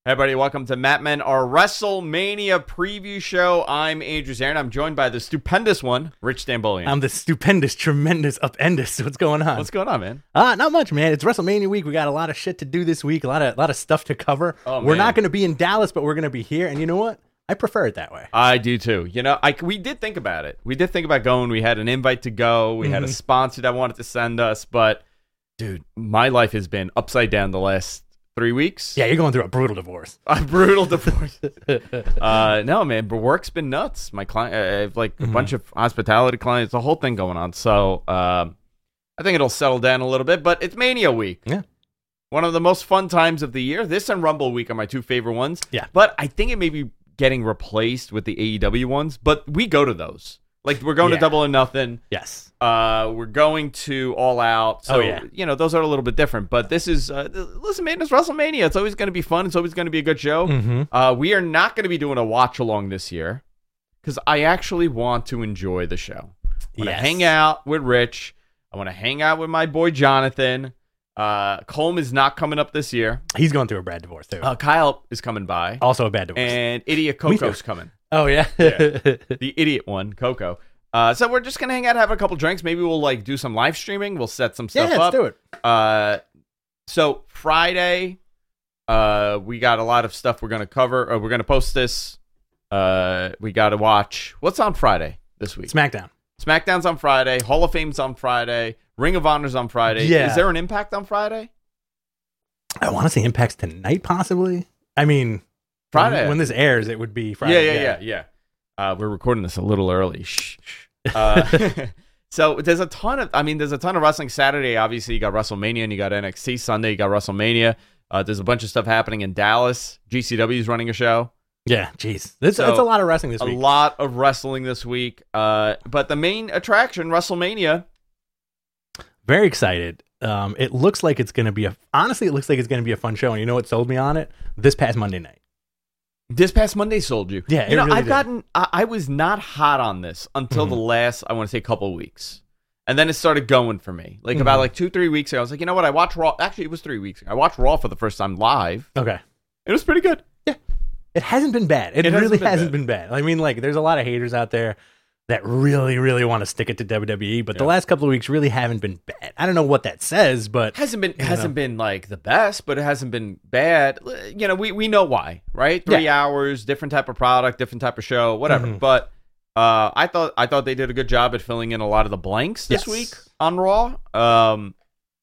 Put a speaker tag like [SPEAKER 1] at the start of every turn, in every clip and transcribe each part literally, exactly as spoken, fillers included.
[SPEAKER 1] Hey everybody, welcome to Mat Men, our WrestleMania preview show. I'm Andrew Zarin. I'm joined by the stupendous one, Rich Stambolian.
[SPEAKER 2] I'm the stupendous, tremendous, upendous. What's going on?
[SPEAKER 1] What's going on, man?
[SPEAKER 2] Uh, not much, man. It's WrestleMania week. We got a lot of shit to do this week, a lot of, lot of stuff to cover.
[SPEAKER 1] Oh,
[SPEAKER 2] we're
[SPEAKER 1] man.
[SPEAKER 2] not going to be in Dallas, but we're going to be here. And you know what? I prefer it that way.
[SPEAKER 1] I do too. You know, I, we did think about it. We did think about going. We had an invite to go. We mm-hmm. had a sponsor that wanted to send us. But, dude, my life has been upside down the last three weeks.
[SPEAKER 2] Yeah, you're going through a brutal divorce.
[SPEAKER 1] A brutal divorce. uh, no, man, but work's been nuts. My client, I have like a mm-hmm. bunch of hospitality clients, the whole thing going on. So um, I think it'll settle down a little bit, but it's Mania week.
[SPEAKER 2] Yeah.
[SPEAKER 1] One of the most fun times of the year. This and Rumble week are my two favorite ones.
[SPEAKER 2] Yeah.
[SPEAKER 1] But I think it may be getting replaced with the A E W ones, but we go to those. Like, we're going
[SPEAKER 2] yeah.
[SPEAKER 1] to Double or Nothing.
[SPEAKER 2] Yes.
[SPEAKER 1] Uh, we're going to All Out. So,
[SPEAKER 2] oh, yeah.
[SPEAKER 1] you know, those are a little bit different. But this is, uh, listen, man, it's WrestleMania. It's always going to be fun. It's always going to be a good show.
[SPEAKER 2] Mm-hmm.
[SPEAKER 1] Uh, we are not going to be doing a watch-along this year because I actually want to enjoy the show. I want to
[SPEAKER 2] yes.
[SPEAKER 1] hang out with Rich. I want to hang out with my boy Jonathan. Uh, Colm is not coming up this year.
[SPEAKER 2] He's going through a bad divorce, too.
[SPEAKER 1] Uh, Kyle is coming by.
[SPEAKER 2] Also a bad divorce.
[SPEAKER 1] And Idiot Coco's coming.
[SPEAKER 2] Oh, yeah?
[SPEAKER 1] yeah. The idiot one, Coco. Uh, so we're just going to hang out, have a couple drinks. Maybe we'll like do some live streaming. We'll set some stuff
[SPEAKER 2] yeah,
[SPEAKER 1] up.
[SPEAKER 2] Yeah, let's do it.
[SPEAKER 1] Uh, so Friday, uh, we got a lot of stuff we're going to cover. Or we're going to post this. Uh, we got to watch. What's on Friday this week?
[SPEAKER 2] SmackDown.
[SPEAKER 1] SmackDown's on Friday. Hall of Fame's on Friday. Ring of Honor's on Friday.
[SPEAKER 2] Yeah.
[SPEAKER 1] Is there an Impact on Friday?
[SPEAKER 2] I want to say Impact's tonight, possibly. I mean,
[SPEAKER 1] Friday.
[SPEAKER 2] When, when this airs, it would be Friday.
[SPEAKER 1] Yeah, yeah, yeah, yeah. yeah. Uh, we're recording this a little early. Shh. Uh, so there's a ton of, I mean, there's a ton of wrestling. Saturday, obviously, you got WrestleMania and you got N X T. Sunday, you got WrestleMania. Uh, there's a bunch of stuff happening in Dallas. G C W is running a show.
[SPEAKER 2] Yeah, jeez. It's
[SPEAKER 1] So,
[SPEAKER 2] a lot of wrestling this
[SPEAKER 1] a
[SPEAKER 2] week.
[SPEAKER 1] A lot of wrestling this week. Uh, but the main attraction, WrestleMania.
[SPEAKER 2] Very excited. Um, it looks like it's going to be a, honestly, it looks like it's going to be a fun show. And you know what sold me on it? This past Monday night.
[SPEAKER 1] This past Monday sold you.
[SPEAKER 2] Yeah,
[SPEAKER 1] you know,
[SPEAKER 2] really
[SPEAKER 1] I've
[SPEAKER 2] did.
[SPEAKER 1] gotten. I, I was not hot on this until
[SPEAKER 2] mm-hmm.
[SPEAKER 1] the last, I want to say, couple of weeks, and then it started going for me. Like mm-hmm. about like two, three weeks ago, I was like, you know what? I watched Raw. Actually, it was three weeks ago. I watched Raw for the first time live.
[SPEAKER 2] Okay,
[SPEAKER 1] it was pretty good.
[SPEAKER 2] Yeah, it hasn't been bad. It,
[SPEAKER 1] it
[SPEAKER 2] really
[SPEAKER 1] hasn't, been,
[SPEAKER 2] hasn't
[SPEAKER 1] bad.
[SPEAKER 2] been bad. I mean, like, there's a lot of haters out there that really, really want to stick it to W W E, but yeah. the last couple of weeks really haven't been bad. I don't know what that says, but
[SPEAKER 1] hasn't been hasn't know. been like the best, but it hasn't been bad. You know, we, we know why, right? Three yeah. hours, different type of product, different type of show, whatever. Mm-hmm. But uh, I thought I thought they did a good job at filling in a lot of the blanks this
[SPEAKER 2] yes.
[SPEAKER 1] week on Raw. Um,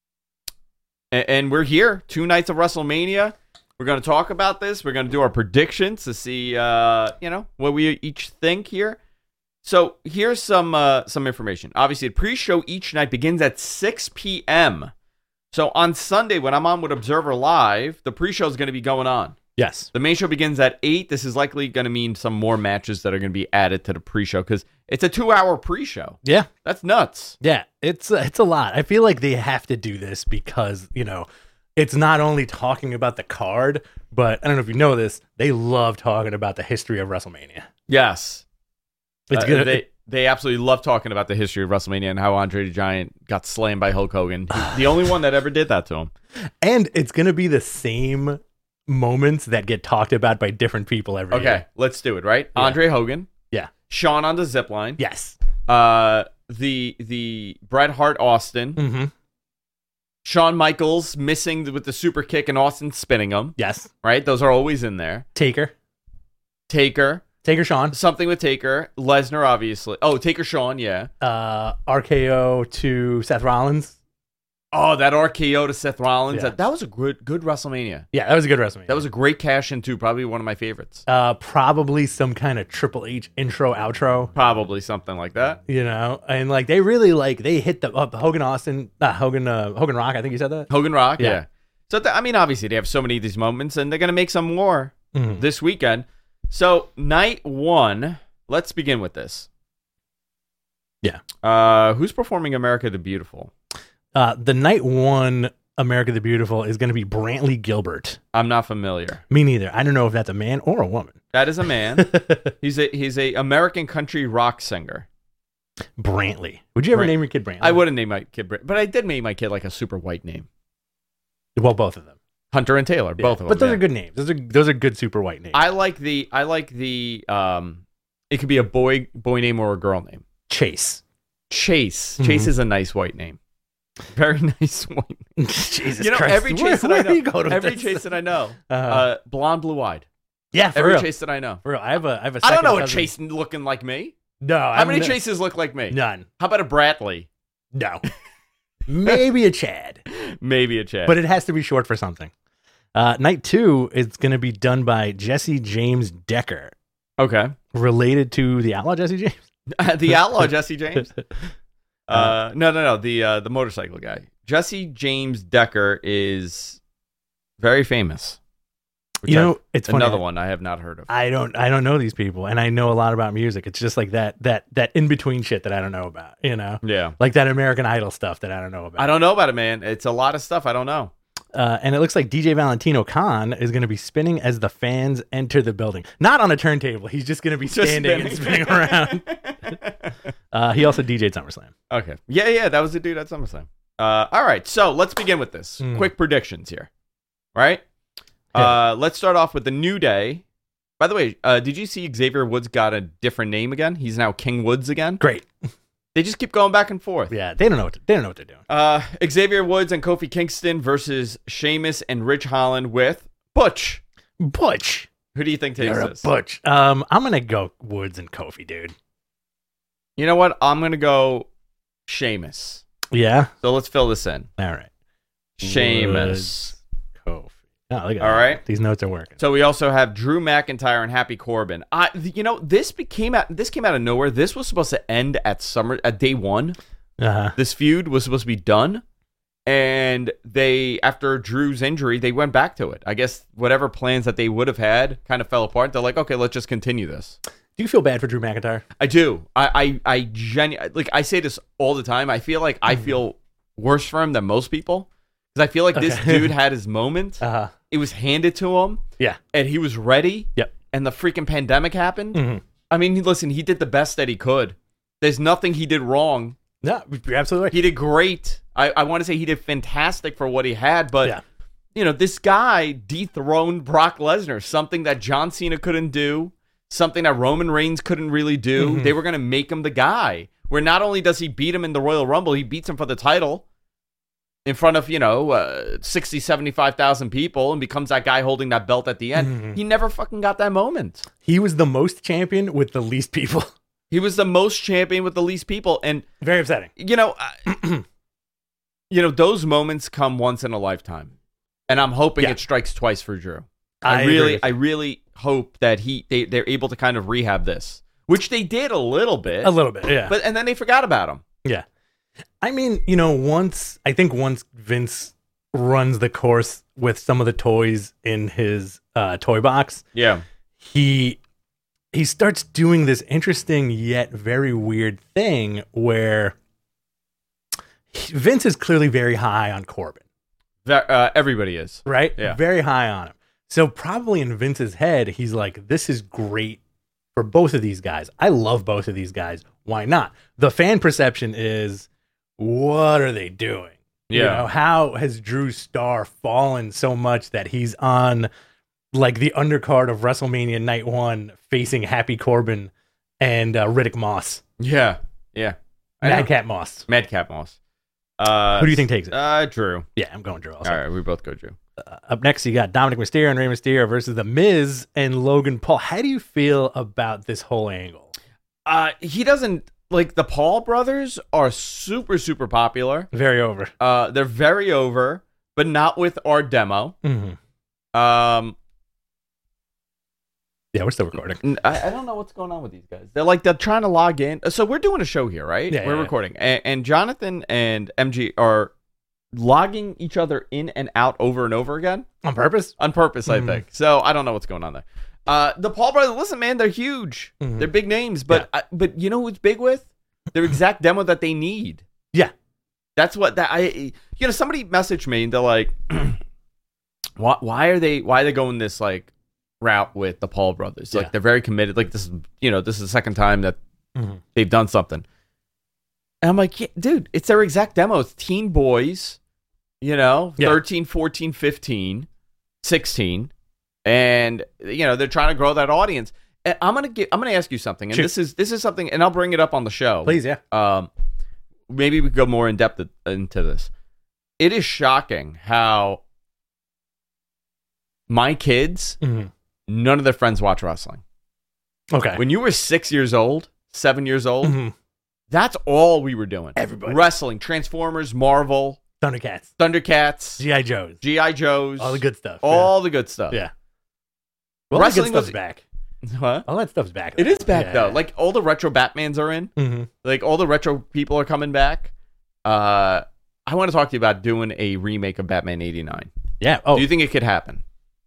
[SPEAKER 1] and, and we're here, two nights of WrestleMania. We're going to talk about this. We're going to do our predictions to see, uh, you know, what we each think here. So here's some uh, some information. Obviously, the pre-show each night begins at six p.m. So on Sunday, when I'm on with Observer Live, the pre-show is going to be going on.
[SPEAKER 2] Yes.
[SPEAKER 1] The main show begins at eight. This is likely going to mean some more matches that are going to be added to the pre-show because it's a two-hour pre-show.
[SPEAKER 2] Yeah.
[SPEAKER 1] That's nuts.
[SPEAKER 2] Yeah, it's, uh, it's a lot. I feel like they have to do this because, you know, it's not only talking about the card, but I don't know if you know this, they love talking about the history of WrestleMania.
[SPEAKER 1] Yes.
[SPEAKER 2] It's
[SPEAKER 1] uh,
[SPEAKER 2] gonna,
[SPEAKER 1] they they absolutely love talking about the history of WrestleMania and how Andre the Giant got slammed by Hulk Hogan. He's the only one that ever did that to him.
[SPEAKER 2] And it's going to be the same moments that get talked about by different people every
[SPEAKER 1] okay,
[SPEAKER 2] year.
[SPEAKER 1] Okay, let's do it, right?
[SPEAKER 2] Yeah.
[SPEAKER 1] Andre Hogan.
[SPEAKER 2] Yeah.
[SPEAKER 1] Shawn on the zip line.
[SPEAKER 2] Yes.
[SPEAKER 1] Uh, the the Bret Hart Austin.
[SPEAKER 2] Mm-hmm.
[SPEAKER 1] Shawn Michaels missing with the super kick and Austin spinning him.
[SPEAKER 2] Yes.
[SPEAKER 1] Right? Those are always in there.
[SPEAKER 2] Taker.
[SPEAKER 1] Taker.
[SPEAKER 2] Taker Shawn.
[SPEAKER 1] Something with Taker. Lesnar, obviously. Oh, Taker Shawn, yeah.
[SPEAKER 2] Uh, R K O to Seth Rollins.
[SPEAKER 1] Oh, that R K O to Seth Rollins.
[SPEAKER 2] Yeah.
[SPEAKER 1] That, that was a good good WrestleMania.
[SPEAKER 2] Yeah, that was a good WrestleMania.
[SPEAKER 1] That was a great cash-in, too. Probably one of my favorites.
[SPEAKER 2] Uh, probably some kind of Triple H intro, outro.
[SPEAKER 1] Probably something like that.
[SPEAKER 2] You know? And, like, they really, like, they hit the up Hogan Austin, uh, Hogan uh, Hogan Rock, I think you said that?
[SPEAKER 1] Hogan Rock, yeah.
[SPEAKER 2] Yeah.
[SPEAKER 1] So, th- I mean, obviously, they have so many of these moments, and they're going to make some more
[SPEAKER 2] mm-hmm.
[SPEAKER 1] this weekend. So, night one, let's begin with this.
[SPEAKER 2] Yeah.
[SPEAKER 1] Uh, who's performing America the Beautiful?
[SPEAKER 2] Uh, the night one America the Beautiful is going to be Brantley Gilbert.
[SPEAKER 1] I'm not familiar.
[SPEAKER 2] Me neither. I don't know if that's a man or a woman.
[SPEAKER 1] That is a man. he's a he's a American country rock singer.
[SPEAKER 2] Brantley. Would you ever
[SPEAKER 1] Brant-
[SPEAKER 2] name your kid Brantley?
[SPEAKER 1] I wouldn't name my kid Brant, but I did name my kid like a super white name.
[SPEAKER 2] Well, both of them.
[SPEAKER 1] Hunter and Taylor,
[SPEAKER 2] Yeah,
[SPEAKER 1] both of them.
[SPEAKER 2] But those
[SPEAKER 1] yeah.
[SPEAKER 2] are good names. Those are those are good super white names.
[SPEAKER 1] I like the I like the um. It could be a boy boy name or a girl name.
[SPEAKER 2] Chase.
[SPEAKER 1] Chase.
[SPEAKER 2] Mhm.
[SPEAKER 1] Chase is a nice white name. Very nice white name.
[SPEAKER 2] Jesus
[SPEAKER 1] You know,
[SPEAKER 2] Christ.
[SPEAKER 1] every
[SPEAKER 2] Where-
[SPEAKER 1] Chase that
[SPEAKER 2] where
[SPEAKER 1] I
[SPEAKER 2] are
[SPEAKER 1] know,
[SPEAKER 2] you going with
[SPEAKER 1] every
[SPEAKER 2] this?
[SPEAKER 1] Chase that I know,
[SPEAKER 2] Uh,
[SPEAKER 1] uh, blonde, blue eyed.
[SPEAKER 2] yeah, for
[SPEAKER 1] Every
[SPEAKER 2] real.
[SPEAKER 1] Chase that I know.
[SPEAKER 2] For real. I have a I have a
[SPEAKER 1] I don't
[SPEAKER 2] second
[SPEAKER 1] know a
[SPEAKER 2] cousin-
[SPEAKER 1] Chase looking like me.
[SPEAKER 2] No, I
[SPEAKER 1] How many
[SPEAKER 2] haven't-
[SPEAKER 1] Chases look like me?
[SPEAKER 2] None.
[SPEAKER 1] How about a Bradley?
[SPEAKER 2] No. Maybe a Chad.
[SPEAKER 1] Maybe a Chad.
[SPEAKER 2] But it has to be short for something. Uh, night two is going to be done by Jesse James Decker,
[SPEAKER 1] okay.
[SPEAKER 2] related to the outlaw Jesse James.
[SPEAKER 1] The outlaw Jesse James. Uh, no, no, no. The uh, the motorcycle guy. Jesse James Decker is very famous. Which
[SPEAKER 2] You
[SPEAKER 1] I've-
[SPEAKER 2] know, it's funny.
[SPEAKER 1] another one I have not heard of.
[SPEAKER 2] I don't I don't know these people, and I know a lot about music. It's just like that that that in between shit that I don't know about, you know?
[SPEAKER 1] Yeah.
[SPEAKER 2] Like that American Idol stuff that I don't know about.
[SPEAKER 1] I don't know about it, man. It's a lot of stuff I don't know.
[SPEAKER 2] Uh, and it looks like D J Valentino Khan is going to be spinning as the fans enter the building. Not on a turntable. He's just going to be
[SPEAKER 1] Just
[SPEAKER 2] standing and spinning around. Uh, he also D J'd SummerSlam.
[SPEAKER 1] Okay. Yeah, yeah, that was the dude at SummerSlam. Uh, all right, so let's begin with this.
[SPEAKER 2] Hmm.
[SPEAKER 1] Quick predictions here. Right?
[SPEAKER 2] Yeah.
[SPEAKER 1] Uh, let's start off with the New Day. By the way, uh, did you see Xavier Woods got a different name again? He's now King Woods again.
[SPEAKER 2] Great.
[SPEAKER 1] They just keep going back and forth.
[SPEAKER 2] Yeah, they don't know what to, they don't know what they're doing.
[SPEAKER 1] Uh, Xavier Woods and Kofi Kingston versus Sheamus and Rich Holland with Butch.
[SPEAKER 2] Butch.
[SPEAKER 1] Who do you think takes
[SPEAKER 2] You're a
[SPEAKER 1] this?
[SPEAKER 2] Butch. Um, I'm gonna go Woods and Kofi, dude.
[SPEAKER 1] You know what? I'm gonna go Sheamus.
[SPEAKER 2] Yeah.
[SPEAKER 1] So let's fill this in.
[SPEAKER 2] All right.
[SPEAKER 1] Sheamus.
[SPEAKER 2] Kofi. Oh, look at
[SPEAKER 1] All
[SPEAKER 2] that.
[SPEAKER 1] right.
[SPEAKER 2] These notes are working.
[SPEAKER 1] So we also have Drew McIntyre and Happy Corbin. I, you know, this became out. This came out of nowhere. This was supposed to end at summer at day one.
[SPEAKER 2] Uh-huh.
[SPEAKER 1] This feud was supposed to be done, and they, after Drew's injury, they went back to it. I guess whatever plans that they would have had kind of fell apart. They're like, okay, let's just continue this.
[SPEAKER 2] Do you feel bad for Drew McIntyre?
[SPEAKER 1] I do. I, I, I genu- like I say this all the time. I feel like I feel worse for him than most people because I feel like this
[SPEAKER 2] Okay.
[SPEAKER 1] dude had his moment.
[SPEAKER 2] Uh-huh.
[SPEAKER 1] It was handed to him.
[SPEAKER 2] Yeah.
[SPEAKER 1] And he was ready.
[SPEAKER 2] Yep.
[SPEAKER 1] And the freaking pandemic happened.
[SPEAKER 2] Mm-hmm.
[SPEAKER 1] I mean, he- listen, he did the best that he could. There's nothing he did wrong.
[SPEAKER 2] No, you're absolutely right.
[SPEAKER 1] He did great. I, I want to say he did fantastic for what he had, but
[SPEAKER 2] Yeah.
[SPEAKER 1] you know, this guy dethroned Brock Lesnar, something that John Cena couldn't do, something that Roman Reigns couldn't really do.
[SPEAKER 2] Mhm.
[SPEAKER 1] They were going to make him the guy. Where not only does he beat him in the Royal Rumble, he beats him for the title in front of, you know, uh, sixty, seventy-five thousand people and becomes that guy holding that belt at the end.
[SPEAKER 2] Mhm.
[SPEAKER 1] He never fucking got that moment.
[SPEAKER 2] He was the most champion with the least people.
[SPEAKER 1] He was the most champion with the least people. And,
[SPEAKER 2] Very upsetting.
[SPEAKER 1] you know, I, you know, those moments come once in a lifetime. And I'm hoping
[SPEAKER 2] Yeah.
[SPEAKER 1] it strikes twice for Drew. I,
[SPEAKER 2] I agree
[SPEAKER 1] really,
[SPEAKER 2] with
[SPEAKER 1] I
[SPEAKER 2] you.
[SPEAKER 1] really hope that he they, they're able to kind of rehab this, which they did a little bit.
[SPEAKER 2] A little bit, yeah.
[SPEAKER 1] But and then they forgot about him.
[SPEAKER 2] Yeah. I mean, you know, once I think once Vince runs the course with some of the toys in his uh, toy box,
[SPEAKER 1] Yeah.
[SPEAKER 2] he he starts doing this interesting yet very weird thing where he- Vince is clearly very high on Corbin,
[SPEAKER 1] That, uh, everybody is.
[SPEAKER 2] right?
[SPEAKER 1] Yeah.
[SPEAKER 2] Very high on him. So probably in Vince's head, he's like, this is great for both of these guys. I love both of these guys. Why not? The fan perception is, what are they doing? You
[SPEAKER 1] Yeah.
[SPEAKER 2] know, how has Drew's star fallen so much that he's on like the undercard of WrestleMania Night One facing Happy Corbin and uh, Riddick Moss,
[SPEAKER 1] Yeah. Yeah. I know.
[SPEAKER 2] Madcap Moss?
[SPEAKER 1] Madcap Moss. Uh,
[SPEAKER 2] Who do you think takes it?
[SPEAKER 1] Uh, Drew.
[SPEAKER 2] Yeah, I'm going Drew. Also.
[SPEAKER 1] All right, we both go Drew.
[SPEAKER 2] Uh, up next, you got Dominic Mysterio and Rey Mysterio versus The Miz and Logan Paul. How do you feel about this whole angle?
[SPEAKER 1] Uh, he doesn't like the Paul brothers are super super popular.
[SPEAKER 2] Very over.
[SPEAKER 1] Uh, they're very over, but not with our demo.
[SPEAKER 2] Mm-hmm.
[SPEAKER 1] Um,
[SPEAKER 2] Yeah, we're still recording.
[SPEAKER 1] n- I, I don't know what's going on with these guys. They're like they're trying to log in. So we're doing a show here, right?
[SPEAKER 2] Yeah,
[SPEAKER 1] we're
[SPEAKER 2] yeah, yeah.
[SPEAKER 1] recording, and, and Jonathan and M G are logging each other in and out over and over again
[SPEAKER 2] On purpose?
[SPEAKER 1] on purpose. I
[SPEAKER 2] Mhm.
[SPEAKER 1] think so. I don't know what's going on there. Uh, the Paul brothers. Listen, man, they're huge.
[SPEAKER 2] Mhm.
[SPEAKER 1] They're big names, but I, but you know who's big with their exact demo that they need.
[SPEAKER 2] Yeah.
[SPEAKER 1] That's what that I. You know, somebody messaged me and they're like, why why are they why are they going this like route with the Paul brothers? Like
[SPEAKER 2] Yeah.
[SPEAKER 1] they're very committed. Like this is you know this is the second time that
[SPEAKER 2] Mm-hmm.
[SPEAKER 1] they've done something. And I'm like, yeah, dude, it's their exact demo. It's teen boys, you know,
[SPEAKER 2] Yeah.
[SPEAKER 1] thirteen, fourteen, fifteen. sixteen, and you know they're trying to grow that audience. And I'm gonna get, I'm gonna ask you something, and
[SPEAKER 2] Shoot.
[SPEAKER 1] this is this is something, and I'll bring it up on the show.
[SPEAKER 2] Please, yeah.
[SPEAKER 1] Um, maybe we could go more in depth into this. It is shocking how my kids,
[SPEAKER 2] Mm-hmm.
[SPEAKER 1] none of their friends watch wrestling.
[SPEAKER 2] Okay.
[SPEAKER 1] When you were six years old, seven years old,
[SPEAKER 2] Mm-hmm.
[SPEAKER 1] that's all we were doing.
[SPEAKER 2] Everybody.
[SPEAKER 1] Wrestling, Transformers, Marvel,
[SPEAKER 2] Thundercats,
[SPEAKER 1] Thundercats,
[SPEAKER 2] G I. Joes,
[SPEAKER 1] G I. Joes,
[SPEAKER 2] all the good stuff.
[SPEAKER 1] all the good stuff.
[SPEAKER 2] Yeah. yeah. Well, all the
[SPEAKER 1] Wrestling
[SPEAKER 2] good stuff's
[SPEAKER 1] was-
[SPEAKER 2] back.
[SPEAKER 1] Huh?
[SPEAKER 2] All that stuff's back.
[SPEAKER 1] It is back
[SPEAKER 2] Yeah.
[SPEAKER 1] though. Like all the retro Batmans are in.
[SPEAKER 2] Mm-hmm.
[SPEAKER 1] Like all the retro people are coming back. Uh, I want to talk to you about doing a remake of Batman eighty-nine.
[SPEAKER 2] Yeah. Oh,
[SPEAKER 1] Do you think it could happen?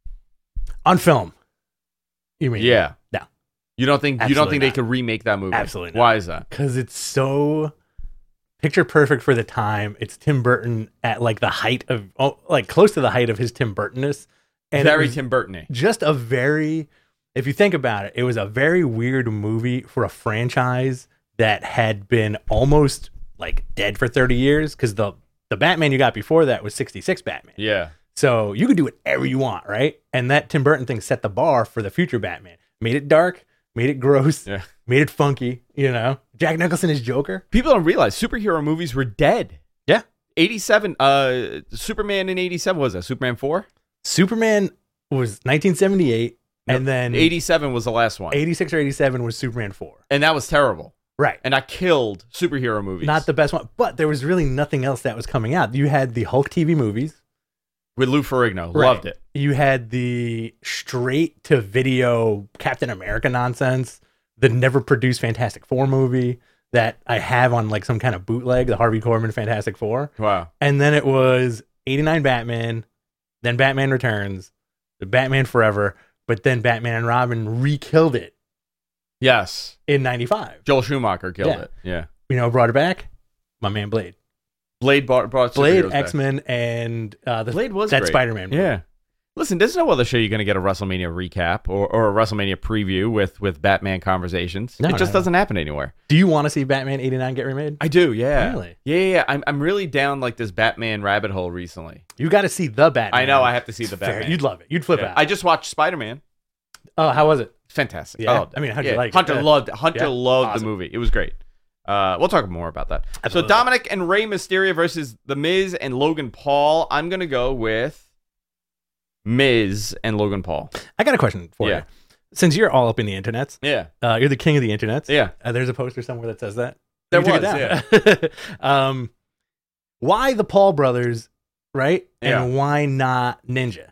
[SPEAKER 2] on film. You mean?
[SPEAKER 1] Yeah.
[SPEAKER 2] No.
[SPEAKER 1] You don't think you don't
[SPEAKER 2] Absolutely
[SPEAKER 1] think they
[SPEAKER 2] not.
[SPEAKER 1] could remake that movie?
[SPEAKER 2] Absolutely not.
[SPEAKER 1] Why is that?
[SPEAKER 2] Because it's so picture perfect for the time. It's Tim Burton at like the height of, oh, like close to the height of his Tim Burtonness. And it
[SPEAKER 1] Very
[SPEAKER 2] was
[SPEAKER 1] Tim Burton-y.
[SPEAKER 2] just a very, if you think about it, it was a very weird movie for a franchise that had been almost like dead for thirty years. Because the, the Batman you got before that was sixty-six Batman.
[SPEAKER 1] Yeah.
[SPEAKER 2] So you could do whatever you want, right? And that Tim Burton thing set the bar for the future Batman. Made it dark, made it gross,
[SPEAKER 1] Yeah.
[SPEAKER 2] made it funky, you know? Jack Nicholson is Joker.
[SPEAKER 1] People don't realize superhero movies were dead.
[SPEAKER 2] Yeah.
[SPEAKER 1] eighty-seven, uh, Superman in eighty-seven, what was that? Superman four?
[SPEAKER 2] Superman was nineteen seventy-eight,
[SPEAKER 1] No,
[SPEAKER 2] and then
[SPEAKER 1] eighty-seven was the last one.
[SPEAKER 2] eighty-six or eighty-seven was Superman four.
[SPEAKER 1] And that was terrible.
[SPEAKER 2] Right.
[SPEAKER 1] And that killed superhero movies.
[SPEAKER 2] Not the best one, but there was really nothing else that was coming out. You had the Hulk T V movies.
[SPEAKER 1] With Lou Ferrigno.
[SPEAKER 2] Right.
[SPEAKER 1] Loved it.
[SPEAKER 2] You had the straight to video Captain America nonsense, the never produced Fantastic Four movie that I have on like some kind of bootleg, the Harvey Korman Fantastic Four.
[SPEAKER 1] Wow.
[SPEAKER 2] And then it was eighty-nine Batman, then Batman Returns, the Batman Forever, but then Batman and Robin re-killed it
[SPEAKER 1] Yes.
[SPEAKER 2] in ninety-five.
[SPEAKER 1] Joel Schumacher killed
[SPEAKER 2] Yeah.
[SPEAKER 1] it. Yeah.
[SPEAKER 2] You know, brought it back? My man Blade.
[SPEAKER 1] Blade brought, brought
[SPEAKER 2] Blade,
[SPEAKER 1] superheroes back.
[SPEAKER 2] X-Men, and uh, the,
[SPEAKER 1] Blade was
[SPEAKER 2] that
[SPEAKER 1] great.
[SPEAKER 2] Spider-Man movie.
[SPEAKER 1] Yeah. Listen, there's no other show you're going to get a WrestleMania recap or, or a WrestleMania preview with, with Batman conversations.
[SPEAKER 2] No,
[SPEAKER 1] it just
[SPEAKER 2] no, no.
[SPEAKER 1] doesn't happen anywhere.
[SPEAKER 2] Do you want to see Batman eighty-nine get remade?
[SPEAKER 1] I do, yeah.
[SPEAKER 2] Really?
[SPEAKER 1] Yeah, yeah, yeah. I'm, I'm really down like this Batman rabbit hole recently.
[SPEAKER 2] You got to see the Batman.
[SPEAKER 1] I know, I have to see the
[SPEAKER 2] Fair.
[SPEAKER 1] Batman.
[SPEAKER 2] You'd love it. You'd flip
[SPEAKER 1] Yeah.
[SPEAKER 2] out.
[SPEAKER 1] I just watched Spider-Man.
[SPEAKER 2] Oh, how was it?
[SPEAKER 1] Fantastic.
[SPEAKER 2] Yeah.
[SPEAKER 1] I loved it.
[SPEAKER 2] I mean, how'd you
[SPEAKER 1] Yeah.
[SPEAKER 2] like it?
[SPEAKER 1] Hunter
[SPEAKER 2] Yeah.
[SPEAKER 1] loved it. Hunter
[SPEAKER 2] Yeah.
[SPEAKER 1] loved
[SPEAKER 2] Awesome.
[SPEAKER 1] the movie. It was great. Uh, we'll talk more about that.
[SPEAKER 2] Absolutely.
[SPEAKER 1] So Dominic and Rey Mysterio versus The Miz and Logan Paul. I'm going to go with Miz and Logan Paul.
[SPEAKER 2] I got a question for
[SPEAKER 1] Yeah.
[SPEAKER 2] you. Since you're all up in the internets,
[SPEAKER 1] Yeah.
[SPEAKER 2] uh, you're the king of the internets.
[SPEAKER 1] Yeah.
[SPEAKER 2] Uh, there's a poster somewhere that says that.
[SPEAKER 1] There
[SPEAKER 2] You took
[SPEAKER 1] was,
[SPEAKER 2] it down. um, why the Paul brothers, right?
[SPEAKER 1] Yeah.
[SPEAKER 2] And why not Ninja?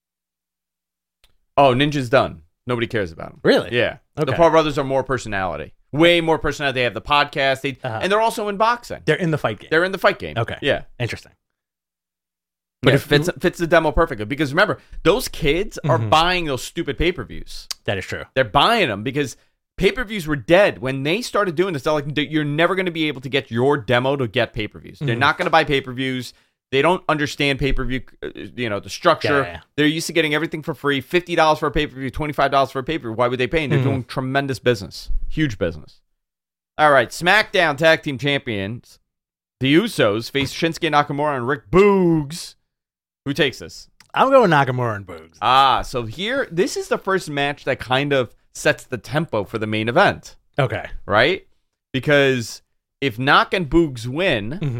[SPEAKER 1] Oh, Ninja's done. Nobody cares about him.
[SPEAKER 2] Really?
[SPEAKER 1] Yeah. The
[SPEAKER 2] Okay.
[SPEAKER 1] Paul brothers are more personality. Way more personality. They have the podcast. They,
[SPEAKER 2] Uh-huh.
[SPEAKER 1] And they're also in boxing.
[SPEAKER 2] They're in the fight game.
[SPEAKER 1] They're in the fight game.
[SPEAKER 2] Okay.
[SPEAKER 1] Yeah.
[SPEAKER 2] Interesting.
[SPEAKER 1] But
[SPEAKER 2] But
[SPEAKER 1] it
[SPEAKER 2] if-
[SPEAKER 1] fits, fits the demo perfectly. Because remember, those kids are
[SPEAKER 2] Mhm.
[SPEAKER 1] buying those stupid pay-per-views.
[SPEAKER 2] That is true.
[SPEAKER 1] They're buying them because pay-per-views were dead. When they started doing this, they're like, you're never going to be able to get your demo to get pay-per-views. They're
[SPEAKER 2] Mhm.
[SPEAKER 1] not going to buy pay-per-views. They don't understand pay-per-view, uh, you know, the structure.
[SPEAKER 2] Yeah, yeah, yeah.
[SPEAKER 1] They're used to getting everything for free. fifty dollars for a pay-per-view, twenty-five dollars for a pay-per-view. Why would they pay? And they're
[SPEAKER 2] Mhm.
[SPEAKER 1] doing tremendous business. Huge business. All right, SmackDown Tag Team Champions. The Usos face Shinsuke Nakamura and Rick Boogs. Who takes this?
[SPEAKER 2] I'm going Nakamura and Boogs.
[SPEAKER 1] Ah, so here, this is the first match that kind of sets the tempo for the main event,
[SPEAKER 2] Okay.
[SPEAKER 1] right? Because if Nak and Boogs win,
[SPEAKER 2] hmm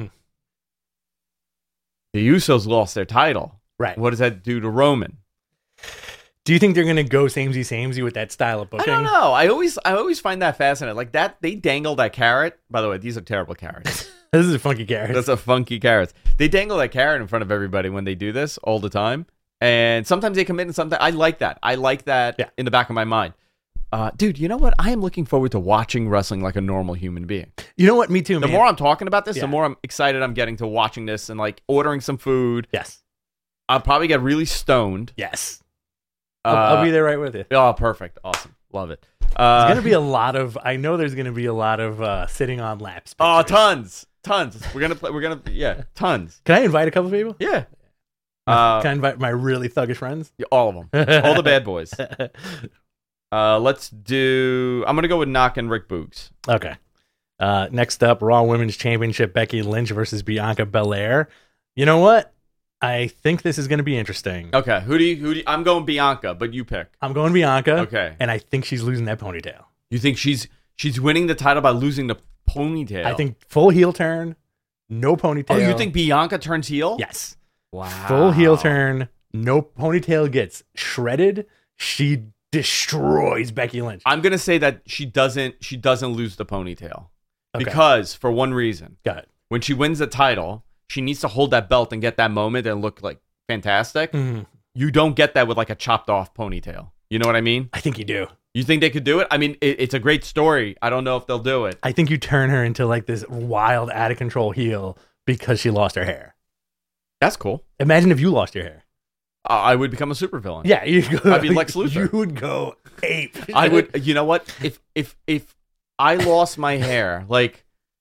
[SPEAKER 1] the Usos lost their title.
[SPEAKER 2] Right.
[SPEAKER 1] What does that do to Roman?
[SPEAKER 2] Do you think they're going to go samey samey with that style of
[SPEAKER 1] I
[SPEAKER 2] booking?
[SPEAKER 1] don't know. I always, I always find that fascinating. Like that, they dangle that carrot. By the way, these are terrible carrots.
[SPEAKER 2] This is a funky carrot.
[SPEAKER 1] That's a funky carrot. They dangle that carrot in front of everybody when they do this all the time. And sometimes they commit and sometimes I like that. I like that
[SPEAKER 2] Yeah.
[SPEAKER 1] in the back of my mind. Uh, dude, you know what? I am looking forward to watching wrestling like a normal human being.
[SPEAKER 2] You know what? Me too,
[SPEAKER 1] The
[SPEAKER 2] man.
[SPEAKER 1] more I'm talking about this,
[SPEAKER 2] Yeah.
[SPEAKER 1] the more I'm excited I'm getting to watching this and like ordering some food.
[SPEAKER 2] Yes.
[SPEAKER 1] I'll probably get really stoned.
[SPEAKER 2] Yes.
[SPEAKER 1] Uh,
[SPEAKER 2] I'll, I'll be there right with you.
[SPEAKER 1] Oh, perfect. Awesome. Love it.
[SPEAKER 2] There's
[SPEAKER 1] Uh,
[SPEAKER 2] going to be a lot of, I know there's going to be a lot of uh, sitting on laps.
[SPEAKER 1] oh,
[SPEAKER 2] pictures.
[SPEAKER 1] tons. Tons. We're going to play. We're going to, yeah, tons.
[SPEAKER 2] Can I invite a couple people?
[SPEAKER 1] Yeah. Uh,
[SPEAKER 2] Can I invite my really thuggish friends?
[SPEAKER 1] all of them. All the bad boys. Uh, let's do. I'm gonna go with Knock and Rick Boogs.
[SPEAKER 2] Okay. Uh, next up, Raw Women's Championship, Becky Lynch versus Bianca Belair. You know what? I think this is going to be interesting.
[SPEAKER 1] Okay, who do you? Who do you, I'm going Bianca, but you pick.
[SPEAKER 2] I'm going Bianca.
[SPEAKER 1] Okay,
[SPEAKER 2] and I think she's losing that ponytail.
[SPEAKER 1] you think she's she's winning the title by losing the ponytail?
[SPEAKER 2] I think full heel turn, no ponytail.
[SPEAKER 1] Oh, you think Bianca turns heel?
[SPEAKER 2] Yes.
[SPEAKER 1] Wow.
[SPEAKER 2] Full heel turn, no ponytail gets shredded. She destroys Becky Lynch.
[SPEAKER 1] I'm gonna say that she doesn't. She doesn't lose the ponytail
[SPEAKER 2] Okay.
[SPEAKER 1] because for one reason.
[SPEAKER 2] Got it.
[SPEAKER 1] When she wins the title, she needs to hold that belt and get that moment and look like fantastic.
[SPEAKER 2] Mhm.
[SPEAKER 1] You don't get that with like a chopped off ponytail. You know what I mean?
[SPEAKER 2] I think you do.
[SPEAKER 1] You think they could do it? I mean, it, it's a great story. I don't know if they'll do it.
[SPEAKER 2] I think you turn her into like this wild, out of control heel because she lost her hair.
[SPEAKER 1] That's cool.
[SPEAKER 2] Imagine if you lost your hair.
[SPEAKER 1] Uh, I would become a supervillain.
[SPEAKER 2] Yeah, you go,
[SPEAKER 1] I'd be Lex Luthor.
[SPEAKER 2] You would go ape.
[SPEAKER 1] I would. You know what? If if if I lost my hair, like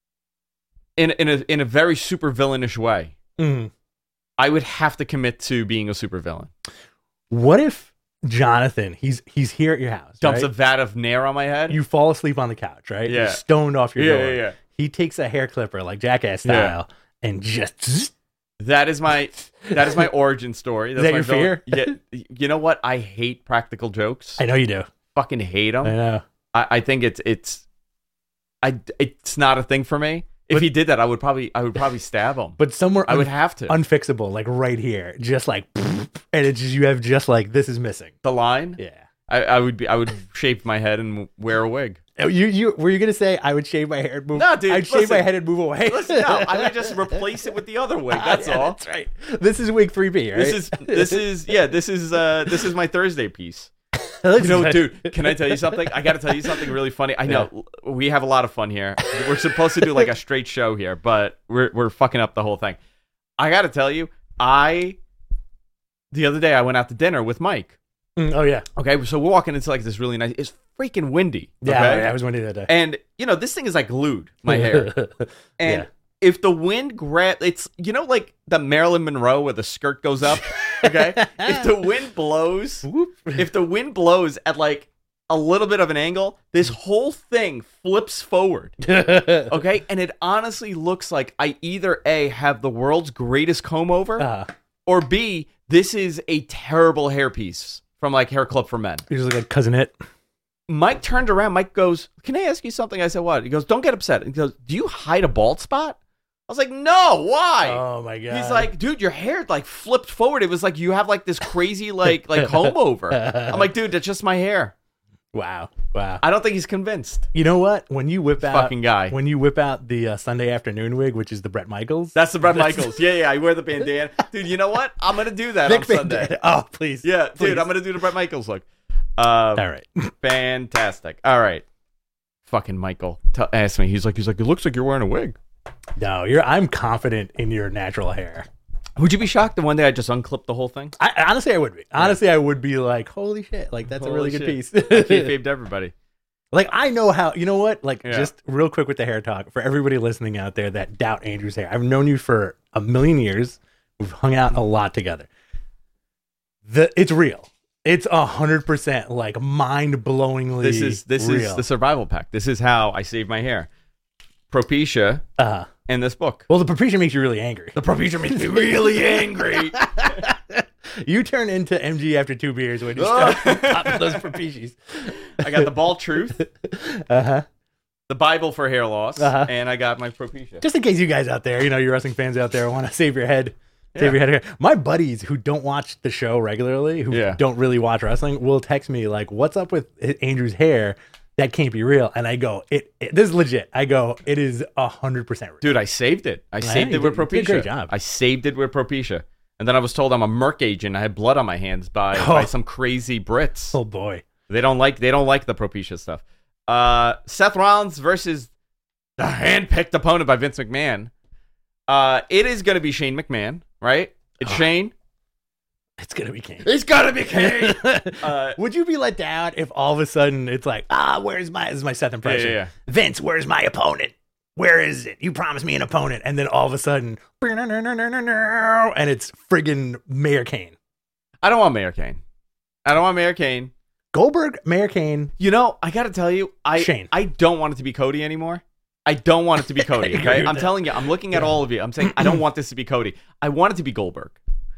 [SPEAKER 1] in in a in a very supervillainish way,
[SPEAKER 2] Mhm.
[SPEAKER 1] I would have to commit to being a supervillain.
[SPEAKER 2] What if Jonathan? He's he's here at your house.
[SPEAKER 1] Dumps
[SPEAKER 2] right?
[SPEAKER 1] a vat of Nair on my head.
[SPEAKER 2] You fall asleep on the couch, right?
[SPEAKER 1] Yeah.
[SPEAKER 2] You're stoned off your
[SPEAKER 1] yeah,
[SPEAKER 2] door.
[SPEAKER 1] yeah, yeah.
[SPEAKER 2] He takes a hair clipper like Jackass
[SPEAKER 1] Yeah.
[SPEAKER 2] style and just
[SPEAKER 1] That is my that is my origin story. That's
[SPEAKER 2] that
[SPEAKER 1] my
[SPEAKER 2] your fear?
[SPEAKER 1] villain- Yeah. You know what? I hate practical jokes.
[SPEAKER 2] I know you do.
[SPEAKER 1] Fucking hate them.
[SPEAKER 2] I know.
[SPEAKER 1] I, I think it's it's I it's not a thing for me. If
[SPEAKER 2] But-
[SPEAKER 1] he did that, I would probably I would probably stab him.
[SPEAKER 2] But somewhere
[SPEAKER 1] I would
[SPEAKER 2] un-
[SPEAKER 1] have to.
[SPEAKER 2] unfixable, like right here, just like, and it's just you have just like this is missing.
[SPEAKER 1] the line.
[SPEAKER 2] Yeah.
[SPEAKER 1] I, I would be I would shave my head and wear a wig.
[SPEAKER 2] Oh, You you were you gonna say I would shave my hair and move?
[SPEAKER 1] No, dude,
[SPEAKER 2] I'd shave my
[SPEAKER 1] listen.
[SPEAKER 2] head and move away.
[SPEAKER 1] Listen, no, I would just replace it with the other wig. That's
[SPEAKER 2] Yeah,
[SPEAKER 1] all.
[SPEAKER 2] That's right. This is wig three B, right?
[SPEAKER 1] This is this is yeah. This is uh this is my Thursday piece.
[SPEAKER 2] Looks
[SPEAKER 1] You know,
[SPEAKER 2] good.
[SPEAKER 1] dude, can I tell you something? I got to tell you something really funny. I know we have a lot of fun here. We're supposed to do like a straight show here, but we're we're fucking up the whole thing. I got to tell you, I the other day I went out to dinner with Mike.
[SPEAKER 2] Mm, oh yeah,
[SPEAKER 1] Okay, so we're walking into like this really nice. It's freaking windy.
[SPEAKER 2] yeah.
[SPEAKER 1] okay?
[SPEAKER 2] yeah, I was wondering that day.
[SPEAKER 1] And you know, this thing is like glued my hair. And
[SPEAKER 2] Yeah.
[SPEAKER 1] if the wind grab, it's you know like the Marilyn Monroe where the skirt goes up. Okay, if the wind blows,
[SPEAKER 2] Whoop.
[SPEAKER 1] if the wind blows at like a little bit of an angle, this whole thing flips forward. Okay, and it honestly looks like I either A, have the world's greatest comb over,
[SPEAKER 2] uh,
[SPEAKER 1] or B, this is a terrible hairpiece from like Hair Club for Men.
[SPEAKER 2] you just look like cousin it.
[SPEAKER 1] Mike turned around. Mike goes, "Can I ask you something?" I said, "What?" He goes, "Don't get upset." He goes, "Do you hide a bald spot?" I was like, "No, why?"
[SPEAKER 2] Oh my god.
[SPEAKER 1] He's like, "Dude, your hair like flipped forward. It was like you have like this crazy like like comb over." I'm like, "Dude, that's just my hair."
[SPEAKER 2] wow, wow.
[SPEAKER 1] I don't think he's convinced.
[SPEAKER 2] You know what? When you whip out
[SPEAKER 1] Fucking guy.
[SPEAKER 2] when you whip out the uh, Sunday afternoon wig, which is the Brett Michaels,
[SPEAKER 1] That's the Brett Michaels. Yeah, yeah. I wear the bandana. Dude, you know what? I'm gonna do that
[SPEAKER 2] Vic
[SPEAKER 1] on Sunday.
[SPEAKER 2] Bandana. Oh, please.
[SPEAKER 1] Yeah,
[SPEAKER 2] Please.
[SPEAKER 1] dude, I'm gonna do the Brett Michaels look. Uh,
[SPEAKER 2] All right.
[SPEAKER 1] fantastic. All right. Fucking Michael t- asked me. He's like, he's like, it looks like you're wearing a wig.
[SPEAKER 2] No, you're. I'm confident in your natural hair.
[SPEAKER 1] Would you be shocked that one day I just unclipped the whole thing?
[SPEAKER 2] I, honestly, I would be. Honestly, I would be like, holy shit! Like that's a really
[SPEAKER 1] Holy
[SPEAKER 2] good
[SPEAKER 1] shit.
[SPEAKER 2] piece.
[SPEAKER 1] I kayfabed everybody.
[SPEAKER 2] Like I know how. You know what? Like
[SPEAKER 1] Yeah.
[SPEAKER 2] just real quick with the hair talk for everybody listening out there that doubt Andrew's hair. I've known you for a million years. We've hung out a lot together. The it's real. It's a hundred percent like mind blowingly.
[SPEAKER 1] This is this
[SPEAKER 2] real.
[SPEAKER 1] is the survival pack. This is how I save my hair. Propecia
[SPEAKER 2] Uh,
[SPEAKER 1] and this book.
[SPEAKER 2] well, the Propecia makes you really angry.
[SPEAKER 1] The Propecia makes me really angry.
[SPEAKER 2] You turn into M G after two beers when you start popping those Propecias.
[SPEAKER 1] I got the Bald Truth,
[SPEAKER 2] Uh huh.
[SPEAKER 1] the Bible for hair loss,
[SPEAKER 2] Uh-huh.
[SPEAKER 1] and I got my Propecia.
[SPEAKER 2] Just in case you guys out there, you know, you wrestling fans out there want to save your head. Save
[SPEAKER 1] Yeah.
[SPEAKER 2] your head. My buddies who don't watch the show regularly, who
[SPEAKER 1] Yeah.
[SPEAKER 2] don't really watch wrestling, will text me like, "What's up with Andrew's hair? That can't be real." And I go, "It, it this is legit." I go, "It is a hundred percent real."
[SPEAKER 1] Dude, I saved it. I saved
[SPEAKER 2] you
[SPEAKER 1] it with
[SPEAKER 2] did- you
[SPEAKER 1] Propecia.
[SPEAKER 2] did a great job.
[SPEAKER 1] I saved it with Propecia. And then I was told I'm a merc agent. I had blood on my hands by,
[SPEAKER 2] Oh.
[SPEAKER 1] by some crazy Brits.
[SPEAKER 2] Oh boy,
[SPEAKER 1] They don't like they don't like the Propecia stuff. Uh, Seth Rollins versus the handpicked opponent by Vince McMahon. Uh, it is going to be Shane McMahon, right? It's
[SPEAKER 2] Oh.
[SPEAKER 1] Shane.
[SPEAKER 2] it's gonna be Kane.
[SPEAKER 1] It's got to be Kane. uh,
[SPEAKER 2] Would you be let down if all of a sudden it's like, ah, where's my this is my Seth impression?
[SPEAKER 1] yeah, yeah.
[SPEAKER 2] Vince, where's my opponent? Where is it? You promised me an opponent, and then all of a sudden, and it's friggin' Mayor Kane.
[SPEAKER 1] I don't want Mayor Kane. I don't want Mayor Kane.
[SPEAKER 2] Goldberg, Mayor Kane.
[SPEAKER 1] You know, I got to tell you, I
[SPEAKER 2] Shane.
[SPEAKER 1] I don't want it to be Cody anymore. I don't want it to be Cody.
[SPEAKER 2] I agree
[SPEAKER 1] Okay,
[SPEAKER 2] with
[SPEAKER 1] I'm
[SPEAKER 2] that.
[SPEAKER 1] telling you, I'm looking at all of you. I'm saying I don't want this to be Cody. I want it to be Goldberg.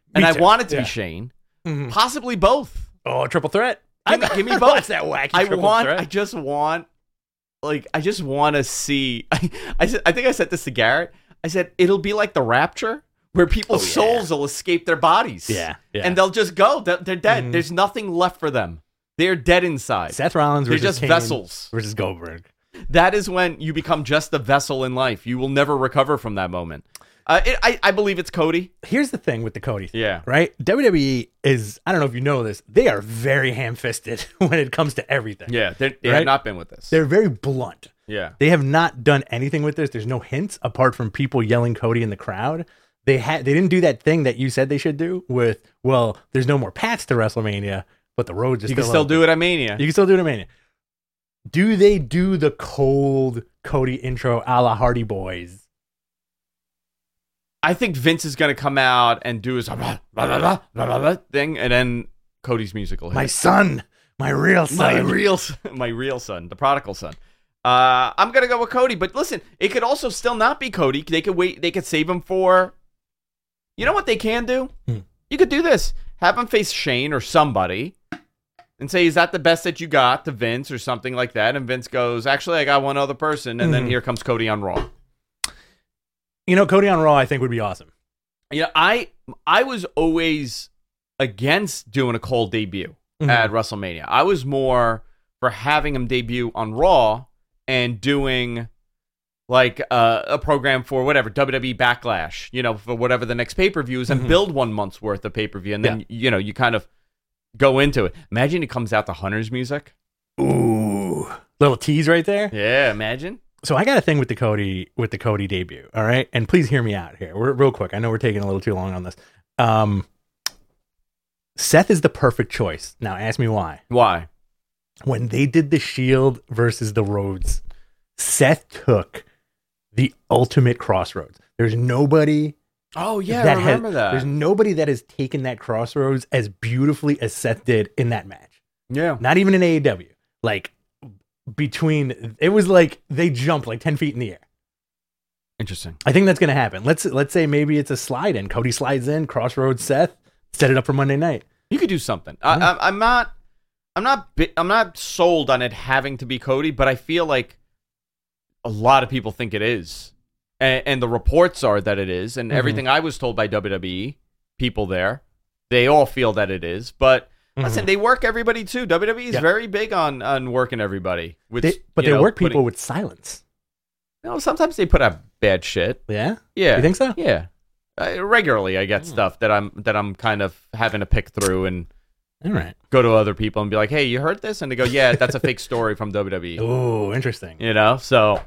[SPEAKER 1] and I
[SPEAKER 2] too.
[SPEAKER 1] want it to
[SPEAKER 2] Yeah.
[SPEAKER 1] be Shane.
[SPEAKER 2] Mhm.
[SPEAKER 1] Possibly both.
[SPEAKER 2] Oh, triple threat.
[SPEAKER 1] Give me, give me both.
[SPEAKER 2] Watch that wacky
[SPEAKER 1] I
[SPEAKER 2] triple
[SPEAKER 1] want.
[SPEAKER 2] threat.
[SPEAKER 1] I just want. Like I just want to see. I, I said. I think I said this to Garrett. I said it'll be like the Rapture, where people's
[SPEAKER 2] Oh, yeah.
[SPEAKER 1] souls will escape their bodies.
[SPEAKER 2] Yeah, yeah.
[SPEAKER 1] And they'll just go. They're, they're dead.
[SPEAKER 2] Mhm.
[SPEAKER 1] There's nothing left for them. They're dead inside.
[SPEAKER 2] Seth Rollins
[SPEAKER 1] They're
[SPEAKER 2] versus
[SPEAKER 1] just
[SPEAKER 2] Kane
[SPEAKER 1] vessels.
[SPEAKER 2] versus Goldberg.
[SPEAKER 1] That is when you become just a vessel in life. You will never recover from that moment. Uh, it, I, I believe it's Cody.
[SPEAKER 2] Here's the thing with the Cody thing,
[SPEAKER 1] Yeah.
[SPEAKER 2] right? W W E is, I don't know if you know this, they are very ham-fisted when it comes to everything.
[SPEAKER 1] Yeah, they they
[SPEAKER 2] Right?
[SPEAKER 1] have not been with this.
[SPEAKER 2] They're very blunt.
[SPEAKER 1] yeah.
[SPEAKER 2] They have not done anything with this. There's no hints apart from people yelling Cody in the crowd. They had they didn't do that thing that you said they should do with, well, there's no more paths to WrestleMania, but the roads are
[SPEAKER 1] You
[SPEAKER 2] still
[SPEAKER 1] can still
[SPEAKER 2] open.
[SPEAKER 1] do it at Mania.
[SPEAKER 2] You can still do it at Mania. Do they do the cold Cody intro a la Hardy Boys?
[SPEAKER 1] I think Vince is going to come out and do his blah, blah, blah, blah, blah, thing, and then Cody's music will hit.
[SPEAKER 2] My son, my real son.
[SPEAKER 1] my real, s- my real son, the prodigal son. Uh, I'm gonna go with Cody, but listen, it could also still not be Cody. They could wait. They could save him for. You know what they can do?
[SPEAKER 2] Hmm.
[SPEAKER 1] You could do this. Have him face Shane or somebody, and say, "Is that the best that you got?" to Vince or something like that. And Vince goes, "Actually, I got one other person." And then
[SPEAKER 2] Mhm.
[SPEAKER 1] here comes Cody on Raw.
[SPEAKER 2] You know, Cody on Raw, I think would be awesome.
[SPEAKER 1] Yeah, I I was always against doing a cold debut
[SPEAKER 2] Mhm.
[SPEAKER 1] at WrestleMania. I was more for having him debut on Raw and doing like uh, a program for whatever W W E Backlash, you know, for whatever the next pay per view is, and
[SPEAKER 2] Mhm.
[SPEAKER 1] build one month's worth of pay per view, and then you know you kind of go into it. Imagine it comes out to Hunter's music.
[SPEAKER 2] Ooh, little tease right there.
[SPEAKER 1] Yeah, imagine.
[SPEAKER 2] So I got a thing with the Cody with the Cody debut. All right, and please hear me out here. We're real quick. I know we're taking a little too long on this. Um, Seth is the perfect choice. Now ask me why.
[SPEAKER 1] Why?
[SPEAKER 2] When they did the Shield versus the Rhodes, Seth took the ultimate crossroads. There's nobody
[SPEAKER 1] Oh yeah,
[SPEAKER 2] that
[SPEAKER 1] I remember
[SPEAKER 2] has,
[SPEAKER 1] that.
[SPEAKER 2] There's nobody that has taken that crossroads as beautifully as Seth did in that match.
[SPEAKER 1] Yeah.
[SPEAKER 2] Not even in A E W. Like between, it was like they jumped like ten feet in the air.
[SPEAKER 1] Interesting.
[SPEAKER 2] I think that's going to happen. Let's let's say maybe it's a slide in. Cody slides in, crossroads Seth, set it up for Monday night.
[SPEAKER 1] You could do something. I,
[SPEAKER 2] Yeah.
[SPEAKER 1] I, I'm not. I'm not. bi- I'm not sold on it having to be Cody, but I feel like a lot of people think it is, and, and the reports are that it is, and
[SPEAKER 2] Mhm.
[SPEAKER 1] everything I was told by W W E people there, they all feel that it is. But listen,
[SPEAKER 2] Mhm.
[SPEAKER 1] they work everybody too. W W E is
[SPEAKER 2] Yeah.
[SPEAKER 1] very big on on working everybody. Which,
[SPEAKER 2] They, but
[SPEAKER 1] you
[SPEAKER 2] they
[SPEAKER 1] know,
[SPEAKER 2] work people
[SPEAKER 1] putting-
[SPEAKER 2] with silence.
[SPEAKER 1] You know, sometimes they put out bad shit.
[SPEAKER 2] Yeah?
[SPEAKER 1] Yeah,
[SPEAKER 2] You think so?
[SPEAKER 1] Yeah. Uh, regularly, I get
[SPEAKER 2] Hmm.
[SPEAKER 1] stuff that I'm that I'm kind of having to pick through and
[SPEAKER 2] All right.
[SPEAKER 1] go to other people and be like, "Hey, you heard this?" And they go, "Yeah, that's a fake story from W W E."
[SPEAKER 2] Oh, interesting.
[SPEAKER 1] You know, so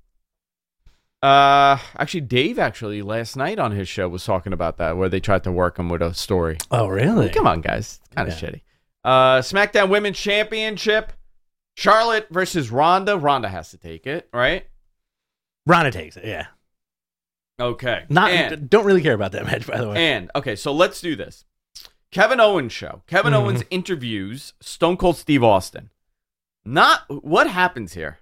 [SPEAKER 1] uh actually Dave actually last night on his show was talking about that, where they tried to work him with a story.
[SPEAKER 2] Oh, really?
[SPEAKER 1] Come on, guys. It's kind of
[SPEAKER 2] Yeah.
[SPEAKER 1] shitty. Uh SmackDown Women's Championship, Charlotte versus Ronda. Ronda has to take it, right?
[SPEAKER 2] Ronda takes it, yeah.
[SPEAKER 1] Okay.
[SPEAKER 2] Not
[SPEAKER 1] and,
[SPEAKER 2] don't really care about that match, by the way.
[SPEAKER 1] and okay, so let's do this. Kevin Owens show. Kevin
[SPEAKER 2] Mhm.
[SPEAKER 1] Owens interviews Stone Cold Steve Austin. Not what happens here.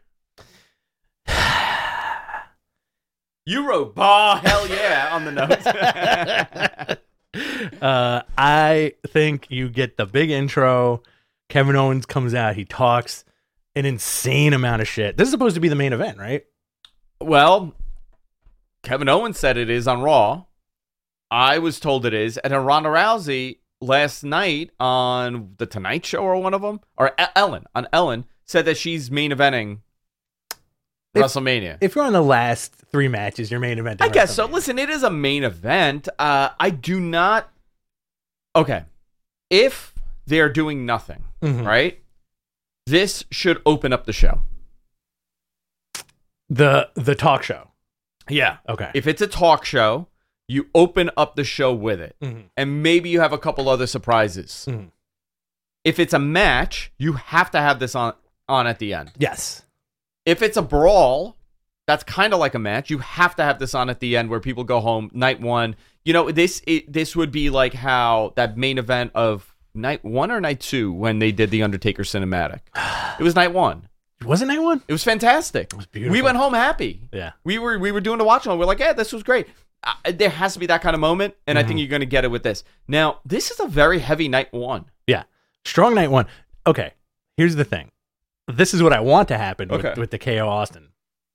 [SPEAKER 1] You wrote "bah hell yeah" on the notes.
[SPEAKER 2] uh, I think you get the big intro. Kevin Owens comes out. He talks an insane amount of shit. This is supposed to be the main event, right?
[SPEAKER 1] Well, Kevin Owens said it is on Raw. I was told it is. And then Ronda Rousey last night on the Tonight Show or one of them, or E- Ellen, on Ellen, said that she's main eventing
[SPEAKER 2] If-
[SPEAKER 1] WrestleMania.
[SPEAKER 2] If you're on the last three matches, your main event.
[SPEAKER 1] I guess so. Listen, it is a main event. Uh, I do not. Okay. If they're doing nothing,
[SPEAKER 2] Mhm.
[SPEAKER 1] right? This should open up the show.
[SPEAKER 2] The the talk show.
[SPEAKER 1] Yeah.
[SPEAKER 2] Okay.
[SPEAKER 1] If it's a talk show, you open up the show with it.
[SPEAKER 2] Mhm.
[SPEAKER 1] And maybe you have a couple other surprises.
[SPEAKER 2] Mhm.
[SPEAKER 1] If it's a match, you have to have this on, on at the end.
[SPEAKER 2] Yes.
[SPEAKER 1] If it's a brawl, that's kind of like a match. You have to have this on at the end where people go home night one. You know, this it, this would be like how that main event of night one or night two when they did the Undertaker cinematic. It was night one.
[SPEAKER 2] Wasn't that one?
[SPEAKER 1] It was fantastic.
[SPEAKER 2] It was beautiful.
[SPEAKER 1] We went home happy.
[SPEAKER 2] Yeah.
[SPEAKER 1] We were we were doing the watch on. We're like, yeah, this was great. uh, there has to be that kind of moment, and
[SPEAKER 2] Mm-hmm.
[SPEAKER 1] I think you're going to get it with this. Now, this is a very heavy night one.
[SPEAKER 2] Yeah. Strong night one. Okay. Here's the thing. This is what I want to happen
[SPEAKER 1] Okay.
[SPEAKER 2] with, with the K O Austin.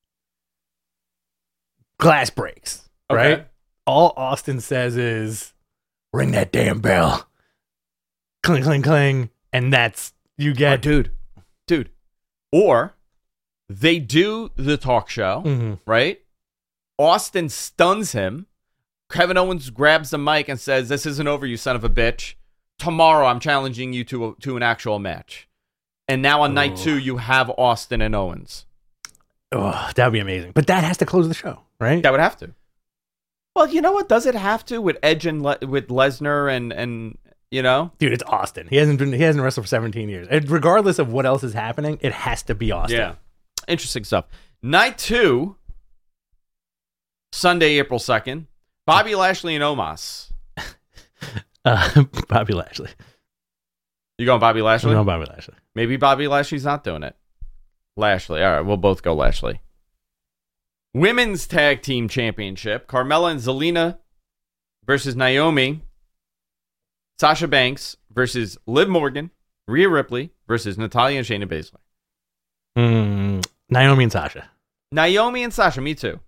[SPEAKER 2] Glass breaks,
[SPEAKER 1] Okay.
[SPEAKER 2] right? All Austin says is, ring that damn bell. Cling, cling, cling. And that's, you
[SPEAKER 1] Oh,
[SPEAKER 2] get.
[SPEAKER 1] dude, dude. Or they do the talk show,
[SPEAKER 2] Mhm.
[SPEAKER 1] right? Austin stuns him. Kevin Owens grabs the mic and says, "This isn't over, you son of a bitch. Tomorrow, I'm challenging you to a, to an actual match." And now on night
[SPEAKER 2] Ooh.
[SPEAKER 1] two, you have Austin and Owens.
[SPEAKER 2] Oh, that would be amazing. But that has to close the show, right?
[SPEAKER 1] That would have to. Well, you know what? Does it have to with Edge and Le- with Lesnar and and you know?
[SPEAKER 2] Dude, it's Austin. He hasn't been. He hasn't wrestled for seventeen years. And regardless of what else is happening, it has to be Austin.
[SPEAKER 1] Yeah. Interesting stuff. Night two, Sunday, April second. Bobby Lashley and Omos.
[SPEAKER 2] Uh, Bobby Lashley.
[SPEAKER 1] You going Bobby Lashley?
[SPEAKER 2] No, Bobby Lashley.
[SPEAKER 1] Maybe Bobby Lashley's not doing it. Lashley. All right, we'll both go Lashley. Women's Tag Team Championship. Carmella and Zelina versus Naomi. Sasha Banks versus Liv Morgan. Rhea Ripley versus Natalya and Shayna Baszler.
[SPEAKER 2] Mm, Naomi and Sasha.
[SPEAKER 1] Naomi and Sasha, me too.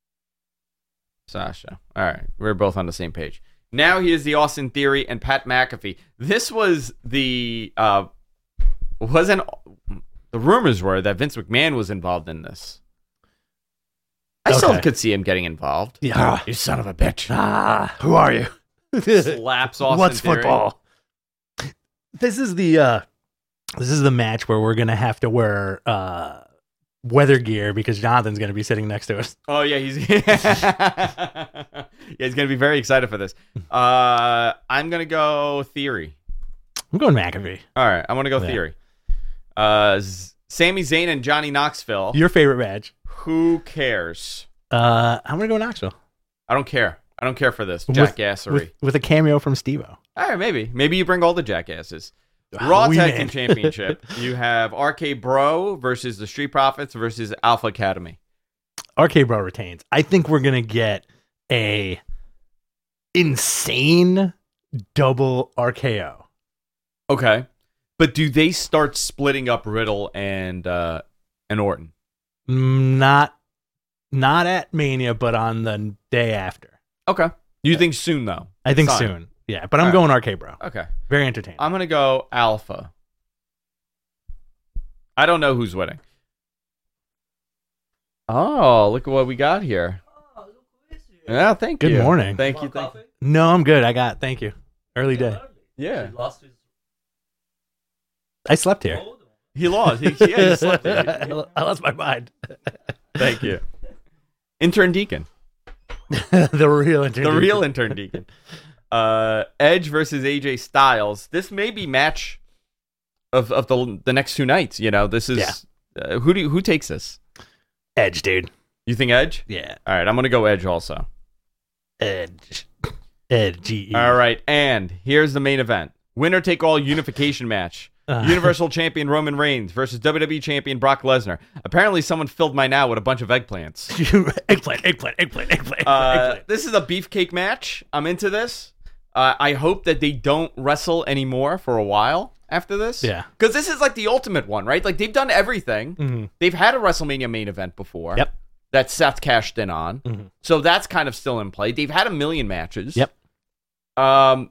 [SPEAKER 1] Sasha. All right, we're both on the same page. Now here's the Austin Theory and Pat McAfee. This was the uh, wasn't the rumors were that Vince McMahon was involved in this. I still
[SPEAKER 2] Okay.
[SPEAKER 1] could see him getting involved.
[SPEAKER 2] Yeah.
[SPEAKER 1] You son of a bitch!
[SPEAKER 2] Ah, who are you?
[SPEAKER 1] Slaps Austin
[SPEAKER 2] What's
[SPEAKER 1] Theory.
[SPEAKER 2] football? This is the uh, this is the match where we're gonna have to wear uh, weather gear because Jonathan's gonna be sitting next to us.
[SPEAKER 1] Oh yeah, he's yeah, he's gonna be very excited for this. Uh, I'm gonna go Theory.
[SPEAKER 2] I'm going McAfee.
[SPEAKER 1] All right, I'm gonna go
[SPEAKER 2] Yeah.
[SPEAKER 1] Theory. Uh, Z- Sami Zayn and Johnny Knoxville.
[SPEAKER 2] Your favorite match?
[SPEAKER 1] Who cares?
[SPEAKER 2] Uh, I'm gonna go Knoxville.
[SPEAKER 1] I don't care. I don't care for this
[SPEAKER 2] With-
[SPEAKER 1] jackassery.
[SPEAKER 2] with, with a cameo from Steve-O.
[SPEAKER 1] All right, maybe. Maybe you bring all the jackasses.
[SPEAKER 2] Ah,
[SPEAKER 1] Raw
[SPEAKER 2] we
[SPEAKER 1] Tag
[SPEAKER 2] man.
[SPEAKER 1] Team Championship. You have R K Bro versus the Street Profits versus Alpha Academy.
[SPEAKER 2] R K Bro retains. I think we're gonna get a insane double R K O.
[SPEAKER 1] Okay. But do they start splitting up Riddle and uh, and Orton?
[SPEAKER 2] Mm, Not, not at Mania, but on the day after.
[SPEAKER 1] Okay. You think soon, though?
[SPEAKER 2] I think
[SPEAKER 1] Fine.
[SPEAKER 2] soon. Yeah, but I'm
[SPEAKER 1] All right.
[SPEAKER 2] going R K Bro.
[SPEAKER 1] Okay.
[SPEAKER 2] Very entertaining.
[SPEAKER 1] I'm going to go Alpha. I don't know who's winning. Oh, look at what we got here. Yeah, thank
[SPEAKER 2] Good
[SPEAKER 1] you.
[SPEAKER 2] morning.
[SPEAKER 1] Thank you. Thank you.
[SPEAKER 2] No, I'm good. I got. Thank you. Early day.
[SPEAKER 1] Yeah.
[SPEAKER 2] I slept here.
[SPEAKER 1] He lost. He, yeah, he slept here.
[SPEAKER 2] I lost my mind.
[SPEAKER 1] Thank you. Intern Deacon.
[SPEAKER 2] the real
[SPEAKER 1] The
[SPEAKER 2] interview.
[SPEAKER 1] real intern Deacon. Uh, Edge versus A J Styles. This may be match of of the the next two nights. You know, this is
[SPEAKER 2] Yeah.
[SPEAKER 1] uh, who do you, who takes this?
[SPEAKER 2] Edge, dude.
[SPEAKER 1] You think Edge?
[SPEAKER 2] Yeah.
[SPEAKER 1] All right, I'm gonna go Edge also.
[SPEAKER 2] Edge. Edge.
[SPEAKER 1] All right, and here's the main event: winner take all unification match.
[SPEAKER 2] Uh.
[SPEAKER 1] Universal Champion Roman Reigns versus W W E Champion Brock Lesnar. Apparently, someone filled my now with a bunch of eggplants.
[SPEAKER 2] eggplant, eggplant, eggplant, eggplant,
[SPEAKER 1] Uh,
[SPEAKER 2] eggplant.
[SPEAKER 1] this is a beefcake match. I'm into this. Uh, I hope that they don't wrestle anymore for a while after this.
[SPEAKER 2] Yeah.
[SPEAKER 1] Because this is like the ultimate one, right? Like they've done everything.
[SPEAKER 2] Mhm.
[SPEAKER 1] They've had a WrestleMania main event before.
[SPEAKER 2] Yep.
[SPEAKER 1] That Seth cashed in on.
[SPEAKER 2] Mhm.
[SPEAKER 1] So that's kind of still in play. They've had a million matches.
[SPEAKER 2] Yep.
[SPEAKER 1] Um,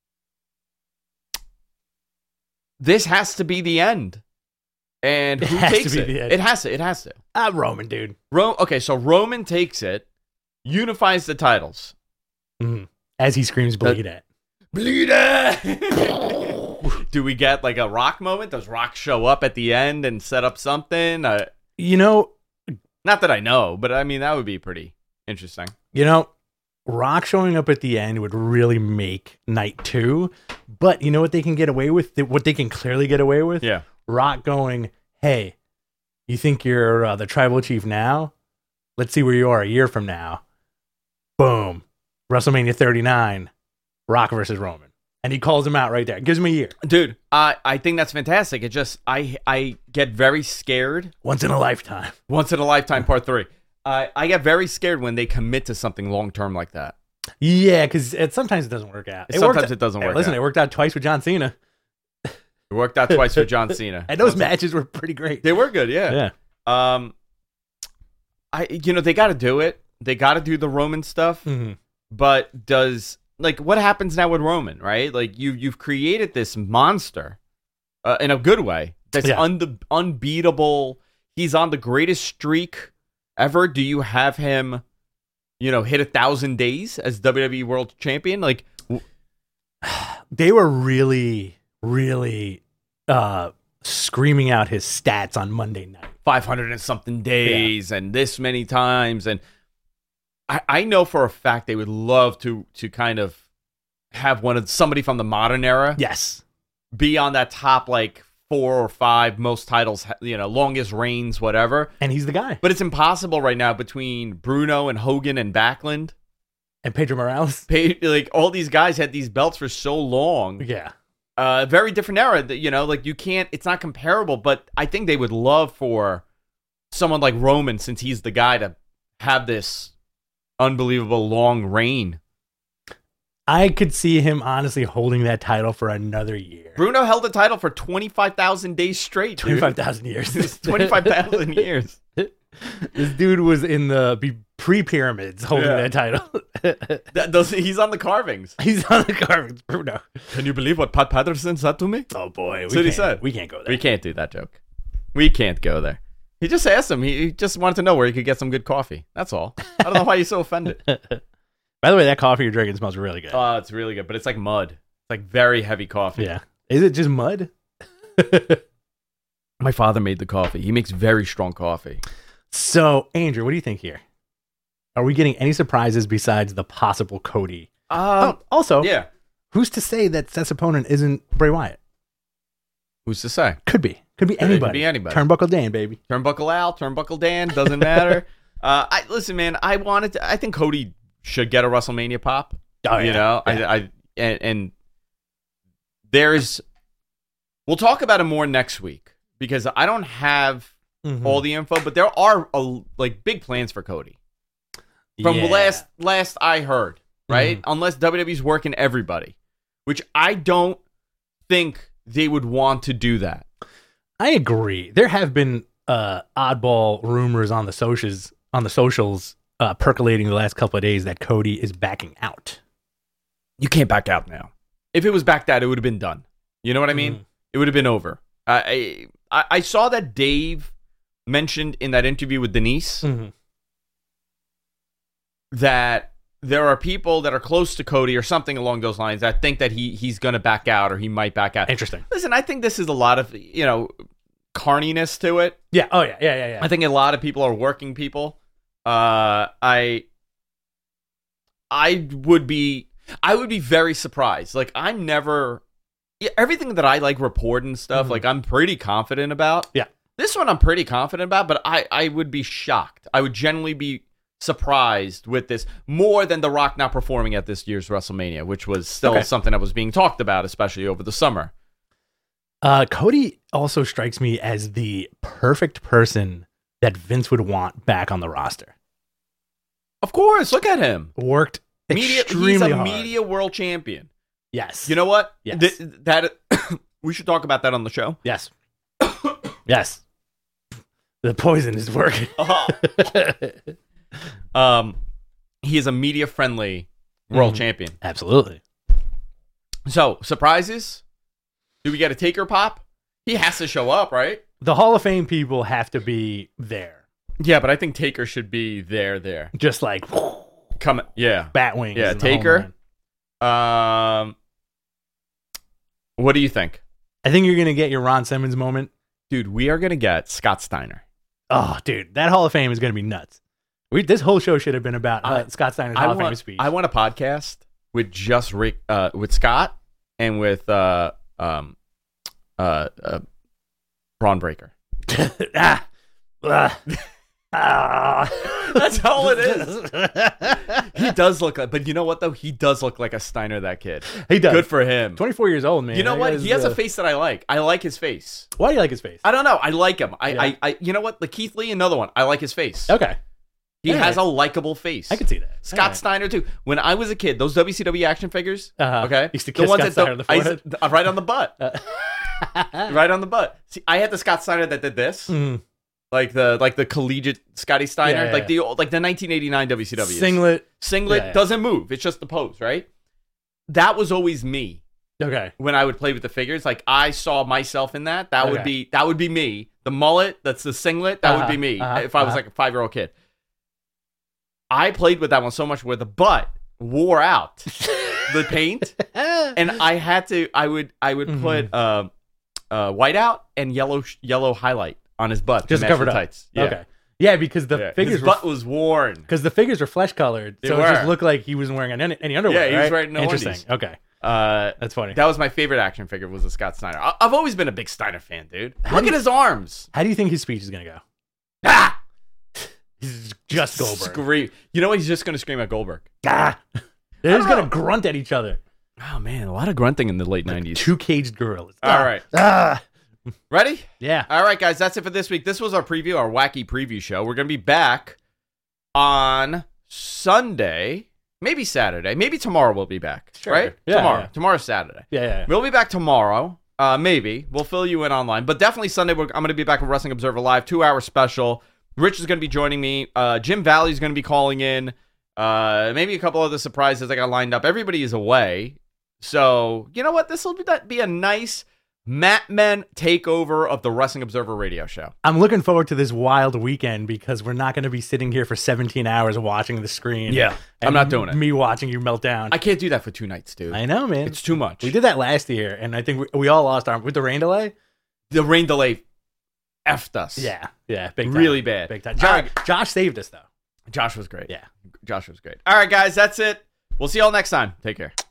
[SPEAKER 1] this has to be the end. And
[SPEAKER 2] It
[SPEAKER 1] who
[SPEAKER 2] has to
[SPEAKER 1] takes
[SPEAKER 2] be
[SPEAKER 1] it?
[SPEAKER 2] the end.
[SPEAKER 1] It has to. It has to.
[SPEAKER 2] Ah, Roman, dude.
[SPEAKER 1] Ro- okay, so Roman takes it, unifies the titles.
[SPEAKER 2] Mhm. As he screams, bleed it.
[SPEAKER 1] Bleed it! Do we get like a Rock moment? Does Rock show up at the end and set up something? Uh,
[SPEAKER 2] You know,
[SPEAKER 1] not that I know, but I mean, that would be pretty interesting.
[SPEAKER 2] you know, Rock showing up at the end would really make night two. But you know what they can get away with? What they can clearly get away with?
[SPEAKER 1] Yeah.
[SPEAKER 2] Rock going, hey, you think you're uh, the tribal chief now? Let's see where you are a year from now. Boom. WrestleMania thirty-nine, Rock versus Roman. And he calls him out right there. Gives him a year.
[SPEAKER 1] Dude, I, I think that's fantastic. It just, I I get very scared.
[SPEAKER 2] Once in a lifetime.
[SPEAKER 1] Once in a lifetime, part three. I I get very scared when they commit to something long term like that.
[SPEAKER 2] Yeah, because it, sometimes it doesn't work out. It
[SPEAKER 1] Sometimes
[SPEAKER 2] worked,
[SPEAKER 1] it doesn't
[SPEAKER 2] hey,
[SPEAKER 1] work
[SPEAKER 2] Listen,
[SPEAKER 1] out.
[SPEAKER 2] it worked out twice with John Cena.
[SPEAKER 1] It worked out twice for John Cena.
[SPEAKER 2] And those
[SPEAKER 1] Wasn't-
[SPEAKER 2] matches were pretty great.
[SPEAKER 1] They were good, yeah.
[SPEAKER 2] Yeah.
[SPEAKER 1] Um, I you know they got to do it. They got to do the Roman stuff.
[SPEAKER 2] Mm-hmm.
[SPEAKER 1] But does like what happens now with Roman? Right, like you you've created this monster uh, in a good way. That's
[SPEAKER 2] Yeah.
[SPEAKER 1] un- unbeatable. He's on the greatest streak ever. Do you have him? You know, hit a thousand days as W W E World Champion? Like, w-
[SPEAKER 2] They were really, really uh, screaming out his stats on Monday night.
[SPEAKER 1] five hundred and something days and this many times. And I, I know for a fact they would love to to kind of have one of somebody from the modern era
[SPEAKER 2] Yes.
[SPEAKER 1] be on that top like four or five most titles, you know, longest reigns, whatever.
[SPEAKER 2] And he's the guy.
[SPEAKER 1] But it's impossible right now between Bruno and Hogan and Backlund.
[SPEAKER 2] And Pedro Morales.
[SPEAKER 1] Pay, like all these guys had these belts for so long.
[SPEAKER 2] Yeah.
[SPEAKER 1] Uh, very different era. That you know, like you can't. It's not comparable. But I think they would love for someone like Roman, since he's the guy, to have this unbelievable long reign.
[SPEAKER 2] I could see him honestly holding that title for another year.
[SPEAKER 1] Bruno held the title for twenty-five thousand days straight.
[SPEAKER 2] twenty-five thousand years.
[SPEAKER 1] twenty-five thousand years.
[SPEAKER 2] This dude was in the be- pre-pyramids holding
[SPEAKER 1] Yeah.
[SPEAKER 2] that title.
[SPEAKER 1] That does, he's on the carvings.
[SPEAKER 2] He's on the carvings, Bruno.
[SPEAKER 1] Can you believe what Pat Patterson said to me?
[SPEAKER 2] Oh boy, we
[SPEAKER 1] That's what he
[SPEAKER 2] can't-
[SPEAKER 1] said.
[SPEAKER 2] We can't go there.
[SPEAKER 1] We can't do that joke. We can't go there. He just asked him. He, he just wanted to know where he could get some good coffee. That's all. I don't know why you're so offended.
[SPEAKER 2] By the way, that coffee you're drinking smells really good.
[SPEAKER 1] Oh, it's really good, but it's like mud. It's like very heavy coffee.
[SPEAKER 2] Yeah. Is it just mud?
[SPEAKER 1] My father made the coffee. He makes very strong coffee.
[SPEAKER 2] So, Andrew, what do you think here? Are we getting any surprises besides the possible Cody?
[SPEAKER 1] Um,
[SPEAKER 2] oh, also,
[SPEAKER 1] yeah.
[SPEAKER 2] who's to say that Seth's opponent isn't Bray Wyatt?
[SPEAKER 1] Who's to say?
[SPEAKER 2] Could be. Could be
[SPEAKER 1] Could
[SPEAKER 2] anybody.
[SPEAKER 1] be anybody.
[SPEAKER 2] Turnbuckle Dan, baby.
[SPEAKER 1] Turnbuckle Al, Turnbuckle Dan, doesn't matter. uh, I listen, man. I wanted. To, I think Cody should get a WrestleMania pop.
[SPEAKER 2] Oh,
[SPEAKER 1] You
[SPEAKER 2] yeah.
[SPEAKER 1] know,
[SPEAKER 2] Yeah.
[SPEAKER 1] I, I and, and there's. We'll talk about it more next week because I don't have
[SPEAKER 2] Mhm.
[SPEAKER 1] all the info, but there are a, like big plans for Cody. From
[SPEAKER 2] Yeah.
[SPEAKER 1] last last I heard, right?
[SPEAKER 2] Mhm.
[SPEAKER 1] Unless W W E's working everybody, which I don't think they would want to do that.
[SPEAKER 2] I agree. There have been uh, oddball rumors on the socials on the socials uh, percolating the last couple of days that Cody is backing out.
[SPEAKER 1] You can't back out now. If it was backed out, it would have been done. You know what I mean?
[SPEAKER 2] Mhm.
[SPEAKER 1] It would have been over. I, I I saw that Dave mentioned in that interview with Denise
[SPEAKER 2] Mhm.
[SPEAKER 1] that there are people that are close to Cody or something along those lines that think that he he's going to back out or he might back out.
[SPEAKER 2] Interesting.
[SPEAKER 1] Listen, I think this is a lot of, you know, carniness to it.
[SPEAKER 2] Yeah. Oh yeah. Yeah. Yeah. Yeah.
[SPEAKER 1] I think a lot of people are working people. Uh, I I would be I would be very surprised. Like I'm never yeah, everything that I like report and stuff.
[SPEAKER 2] Mhm.
[SPEAKER 1] Like I'm pretty confident about.
[SPEAKER 2] Yeah.
[SPEAKER 1] This one I'm pretty confident about, but I I would be shocked. I would generally be surprised with this more than The Rock not performing at this year's WrestleMania, which was still
[SPEAKER 2] Okay.
[SPEAKER 1] something that was being talked about, especially over the summer.
[SPEAKER 2] Uh, Cody also strikes me as the perfect person that Vince would want back on the roster.
[SPEAKER 1] Of course, look at him.
[SPEAKER 2] Worked
[SPEAKER 1] Media,
[SPEAKER 2] extremely
[SPEAKER 1] he's a
[SPEAKER 2] hard.
[SPEAKER 1] media world champion.
[SPEAKER 2] Yes.
[SPEAKER 1] You know what?
[SPEAKER 2] Yes.
[SPEAKER 1] Th- that we should talk about that on the show.
[SPEAKER 2] Yes. Yes. The poison is working.
[SPEAKER 1] um, he is a media friendly world
[SPEAKER 2] Mhm.
[SPEAKER 1] champion.
[SPEAKER 2] Absolutely.
[SPEAKER 1] So surprises? Do we get a Taker pop? He has to show up, right?
[SPEAKER 2] The Hall of Fame people have to be there.
[SPEAKER 1] Yeah, but I think Taker should be there. There,
[SPEAKER 2] Just like
[SPEAKER 1] come. Yeah.
[SPEAKER 2] bat wings.
[SPEAKER 1] Yeah,
[SPEAKER 2] in the home
[SPEAKER 1] Taker.
[SPEAKER 2] run.
[SPEAKER 1] Um, what do you think,
[SPEAKER 2] I think you're going to get your Ron Simmons moment.
[SPEAKER 1] dude? We are gonna get Scott Steiner.
[SPEAKER 2] Oh, dude. That Hall of Fame is going to be nuts. We, this whole show should have been about uh,
[SPEAKER 1] I-
[SPEAKER 2] Scott Steiner's
[SPEAKER 1] I
[SPEAKER 2] Hall of Fame
[SPEAKER 1] want,
[SPEAKER 2] speech.
[SPEAKER 1] I want a podcast with just Rick, uh, with Scott and with uh, um, uh, uh, Braun Breaker.
[SPEAKER 2] ah. Ah. Ah.
[SPEAKER 1] That's all it is. He does look like, but you know what though? He does look like a Steiner. That kid.
[SPEAKER 2] He does.
[SPEAKER 1] Good for him.
[SPEAKER 2] twenty-four years old, man.
[SPEAKER 1] You know
[SPEAKER 2] That
[SPEAKER 1] what?
[SPEAKER 2] guy's,
[SPEAKER 1] He has
[SPEAKER 2] uh,
[SPEAKER 1] a face that I like. I like his face.
[SPEAKER 2] Why do you like his face?
[SPEAKER 1] I don't know. I like him. I,
[SPEAKER 2] Yeah.
[SPEAKER 1] I, I, you know what? The Keith Lee, another one. I like his face.
[SPEAKER 2] Okay.
[SPEAKER 1] He
[SPEAKER 2] Yeah.
[SPEAKER 1] has a likable face.
[SPEAKER 2] I could see that.
[SPEAKER 1] Scott
[SPEAKER 2] All right.
[SPEAKER 1] Steiner too. When I was a kid, those W C W action figures,
[SPEAKER 2] Uh-huh.
[SPEAKER 1] okay,
[SPEAKER 2] Used to kiss Scott Steiner on the
[SPEAKER 1] I used
[SPEAKER 2] forehead.
[SPEAKER 1] to- uh, right on the butt,
[SPEAKER 2] Uh,
[SPEAKER 1] right on the butt. See, I had the Scott Steiner that did this,
[SPEAKER 2] mm,
[SPEAKER 1] like the like the collegiate Scotty Steiner,
[SPEAKER 2] Yeah, yeah,
[SPEAKER 1] like
[SPEAKER 2] yeah.
[SPEAKER 1] the old, like the nineteen eighty-nine W C W
[SPEAKER 2] singlet.
[SPEAKER 1] singlet
[SPEAKER 2] Yeah, yeah.
[SPEAKER 1] doesn't move. It's just the pose, right? That was always me
[SPEAKER 2] Okay.
[SPEAKER 1] when I would play with the figures. Like I saw myself in that. That would
[SPEAKER 2] Okay.
[SPEAKER 1] be that would be me. The mullet, that's the singlet. That would
[SPEAKER 2] Uh-huh,
[SPEAKER 1] be me
[SPEAKER 2] uh-huh,
[SPEAKER 1] if I was
[SPEAKER 2] uh-huh.
[SPEAKER 1] like a five year old kid. I played with that one so much where the butt wore out the paint, and I had to. I would. I would
[SPEAKER 2] Mhm.
[SPEAKER 1] put uh, uh, whiteout and yellow sh- yellow highlight on his butt. to
[SPEAKER 2] Just
[SPEAKER 1] match
[SPEAKER 2] covered
[SPEAKER 1] the
[SPEAKER 2] up.
[SPEAKER 1] tights. Yeah.
[SPEAKER 2] Okay. Yeah, because the
[SPEAKER 1] Yeah.
[SPEAKER 2] figures
[SPEAKER 1] His
[SPEAKER 2] were
[SPEAKER 1] butt was worn.
[SPEAKER 2] because the figures were flesh colored,
[SPEAKER 1] They
[SPEAKER 2] so it just
[SPEAKER 1] were.
[SPEAKER 2] looked like he wasn't wearing any, any underwear.
[SPEAKER 1] Yeah, he was
[SPEAKER 2] right?
[SPEAKER 1] wearing no
[SPEAKER 2] Interesting.
[SPEAKER 1] undies.
[SPEAKER 2] Okay,
[SPEAKER 1] Uh,
[SPEAKER 2] that's funny.
[SPEAKER 1] that was my favorite action figure. Was the Scott Steiner. I- I've always been a big Steiner fan, dude.
[SPEAKER 2] How
[SPEAKER 1] Look
[SPEAKER 2] do
[SPEAKER 1] at
[SPEAKER 2] you-
[SPEAKER 1] his arms.
[SPEAKER 2] How do you think his speech is gonna go?
[SPEAKER 1] Ah!
[SPEAKER 2] He's just Goldberg.
[SPEAKER 1] Scream. You know what? He's just gonna scream at Goldberg.
[SPEAKER 2] Ah. They're just
[SPEAKER 1] don't
[SPEAKER 2] gonna
[SPEAKER 1] know.
[SPEAKER 2] grunt at each other.
[SPEAKER 1] Oh man, a lot of grunting in the late nineties.
[SPEAKER 2] Two caged gorillas.
[SPEAKER 1] All
[SPEAKER 2] Ah.
[SPEAKER 1] right.
[SPEAKER 2] Ah.
[SPEAKER 1] Ready?
[SPEAKER 2] Yeah.
[SPEAKER 1] All right, guys, that's it for this week. This was our preview, our wacky preview show. We're going to be back on Sunday, maybe Saturday. Maybe tomorrow we'll be back,
[SPEAKER 2] Sure.
[SPEAKER 1] right?
[SPEAKER 2] Yeah,
[SPEAKER 1] tomorrow.
[SPEAKER 2] yeah.
[SPEAKER 1] Tomorrow's Saturday.
[SPEAKER 2] Yeah. Yeah. yeah.
[SPEAKER 1] We'll be back tomorrow. Uh, maybe. We'll fill you in online. But definitely Sunday, we're, I'm going to be back with Wrestling Observer Live, two-hour special. Rich is going to be joining me. Uh, Jim Valley is going to be calling in. Uh, maybe a couple other surprises I got lined up. Everybody is away. So, you know what? This will be, be a nice Matt Men takeover of the Wrestling Observer radio show.
[SPEAKER 2] I'm looking forward to this wild weekend because we're not going to be sitting here for seventeen hours watching the screen.
[SPEAKER 1] Yeah. I'm
[SPEAKER 2] and
[SPEAKER 1] not doing it.
[SPEAKER 2] Me watching you melt down.
[SPEAKER 1] I can't do that for two nights, dude.
[SPEAKER 2] I know, man.
[SPEAKER 1] It's too much.
[SPEAKER 2] We did that last year, and I think we, we all lost our with the rain delay.
[SPEAKER 1] The rain delay effed us.
[SPEAKER 2] Yeah, yeah, big time.
[SPEAKER 1] Really bad.
[SPEAKER 2] big time.
[SPEAKER 1] All
[SPEAKER 2] Josh,
[SPEAKER 1] right.
[SPEAKER 2] Josh saved us though.
[SPEAKER 1] Josh was great.
[SPEAKER 2] Yeah.
[SPEAKER 1] Josh was great. All right, guys, that's it. We'll see y'all next time. Take care.